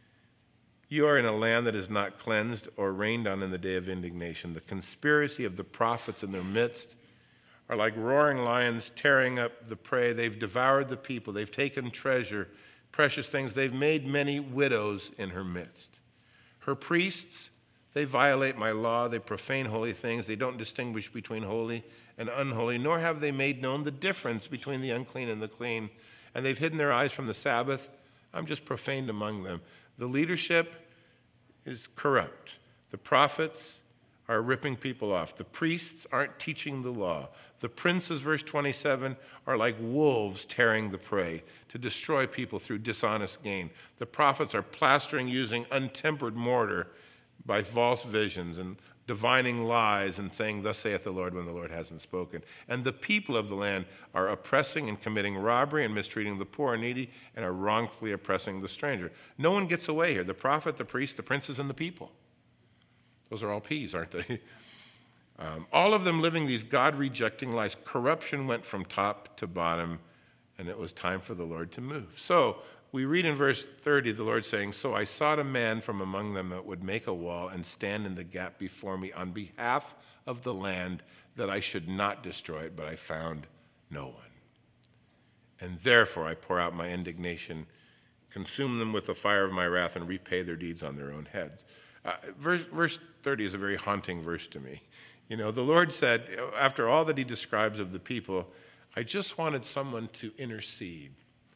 you are in a land that is not cleansed or rained on in the day of indignation. The conspiracy of the prophets in their midst are like roaring lions tearing up the prey. They've devoured the people. They've taken treasure, precious things. They've made many widows in her midst. Her priests, they violate my law. They profane holy things. They don't distinguish between holy and unholy, nor have they made known the difference between the unclean and the clean. And they've hidden their eyes from the Sabbath. I'm just profaned among them. The leadership is corrupt. The prophets are ripping people off. The priests aren't teaching the law. The princes, verse twenty-seven, are like wolves tearing the prey to destroy people through dishonest gain. The prophets are plastering using untempered mortar by false visions and divining lies and saying, thus saith the Lord, when the Lord hasn't spoken. And the people of the land are oppressing and committing robbery and mistreating the poor and needy and are wrongfully oppressing the stranger. No one gets away here. The prophet, the priest, the princes, and the people. Those are all P's, aren't they? Um, all of them living these God-rejecting lives. Corruption went from top to bottom, and it was time for the Lord to move. So we read in verse thirty, the Lord saying, so I sought a man from among them that would make a wall and stand in the gap before me on behalf of the land, that I should not destroy it, but I found no one. And therefore I pour out my indignation, consume them with the fire of my wrath, and repay their deeds on their own heads. Uh, verse, verse thirty is a very haunting verse to me. You know, the Lord said, after all that he describes of the people, I just wanted someone to intercede,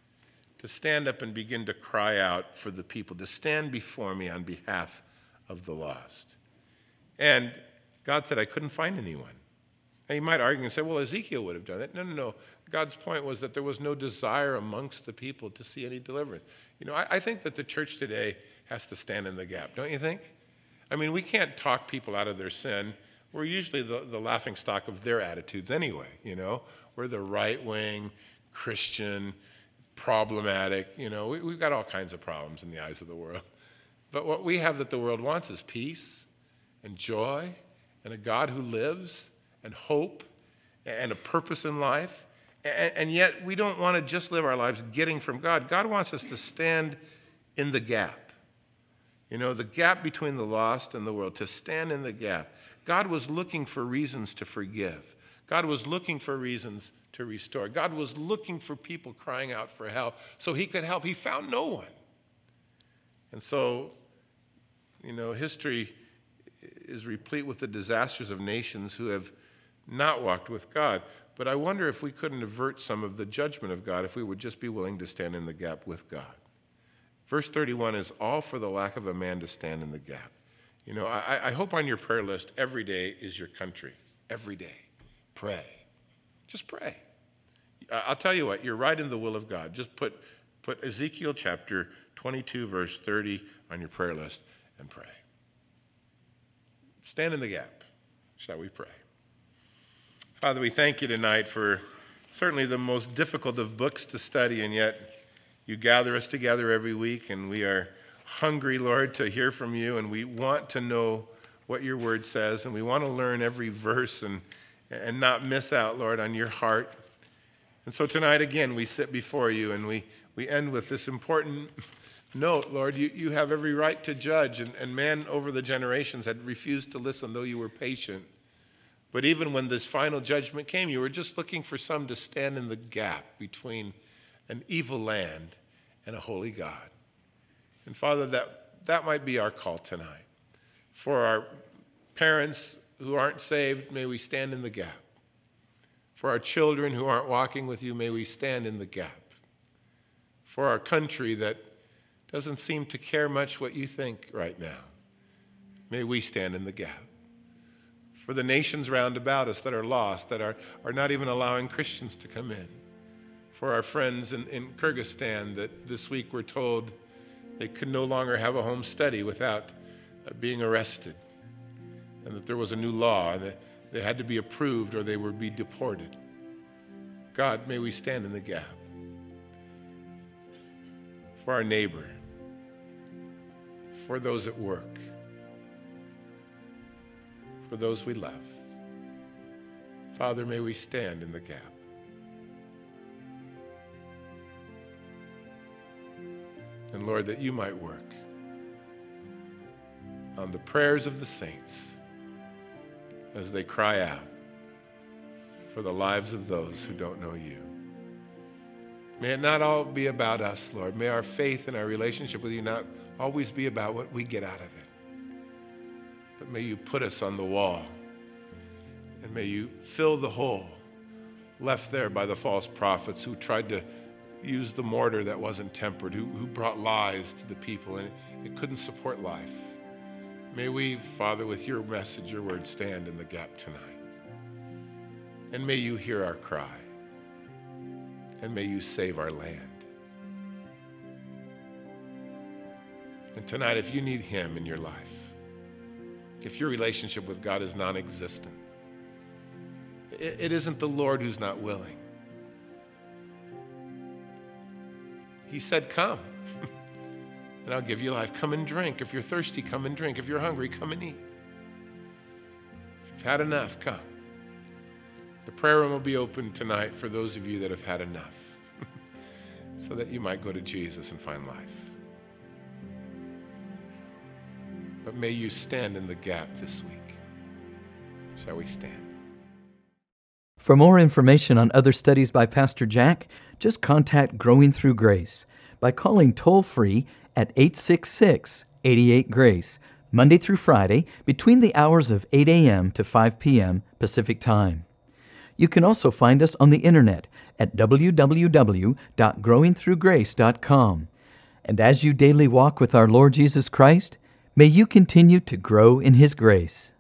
to stand up and begin to cry out for the people, to stand before me on behalf of the lost. And God said, I couldn't find anyone. And you might argue and say, well, Ezekiel would have done it. No, no, no. God's point was that there was no desire amongst the people to see any deliverance. You know, I, I think that the church today has to stand in the gap, don't you think? I mean, we can't talk people out of their sin. We're usually the, the laughing stock of their attitudes anyway, you know. We're the right-wing, Christian, problematic, you know. We, we've got all kinds of problems in the eyes of the world. But what we have that the world wants is peace and joy and a God who lives and hope and a purpose in life. And, and yet we don't want to just live our lives getting from God. God wants us to stand in the gap. You know, the gap between the lost and the world, to stand in the gap. God was looking for reasons to forgive. God was looking for reasons to restore. God was looking for people crying out for help so he could help. He found no one. And so, you know, history is replete with the disasters of nations who have not walked with God. But I wonder if we couldn't avert some of the judgment of God if we would just be willing to stand in the gap with God. Verse thirty-one is all for the lack of a man to stand in the gap. You know, I, I hope on your prayer list every day is your country. Every day. Pray. Just pray. I'll tell you what, you're right in the will of God. Just put, put Ezekiel chapter twenty-two, verse thirty on your prayer list and pray. Stand in the gap. Shall we pray? Father, we thank you tonight for certainly the most difficult of books to study, and yet you gather us together every week, and we are hungry, Lord, to hear from you, and we want to know what your word says, and we want to learn every verse and, and not miss out, Lord, on your heart. And so tonight, again, we sit before you, and we, we end with this important No, Lord, you, you have every right to judge, and, and man over the generations had refused to listen, though you were patient. But even when this final judgment came, you were just looking for some to stand in the gap between an evil land and a holy God. And Father, that, that might be our call tonight. For our parents who aren't saved, may we stand in the gap. For our children who aren't walking with you, may we stand in the gap. For our country that doesn't seem to care much what you think right now, may we stand in the gap. For the nations round about us that are lost, that are, are not even allowing Christians to come in. For our friends in, in Kyrgyzstan that this week were told they could no longer have a home study without uh, being arrested, and that there was a new law and that they had to be approved or they would be deported. God, may we stand in the gap. For our neighbor, for those at work, for those we love. Father, may we stand in the gap. And Lord, that you might work on the prayers of the saints as they cry out for the lives of those who don't know you. May it not all be about us, Lord. May our faith and our relationship with you not always be about what we get out of it. But may you put us on the wall, and may you fill the hole left there by the false prophets who tried to use the mortar that wasn't tempered, who, who brought lies to the people, and it, it couldn't support life. May we, Father, with your message, your word, stand in the gap tonight. And may you hear our cry, and may you save our land. And tonight, if you need him in your life, if your relationship with God is non-existent, it, it isn't the Lord who's not willing. He said, come, and I'll give you life. Come and drink. If you're thirsty, come and drink. If you're hungry, come and eat. If you've had enough, come. The prayer room will be open tonight for those of you that have had enough, so that you might go to Jesus and find life. But may you stand in the gap this week. Shall we stand? For more information on other studies by Pastor Jack, just contact Growing Through Grace by calling toll-free at eight six six, eight eight, GRACE, Monday through Friday, between the hours of eight a.m. to five p.m. Pacific Time. You can also find us on the internet at w w w dot growing through grace dot com. And as you daily walk with our Lord Jesus Christ, may you continue to grow in His grace.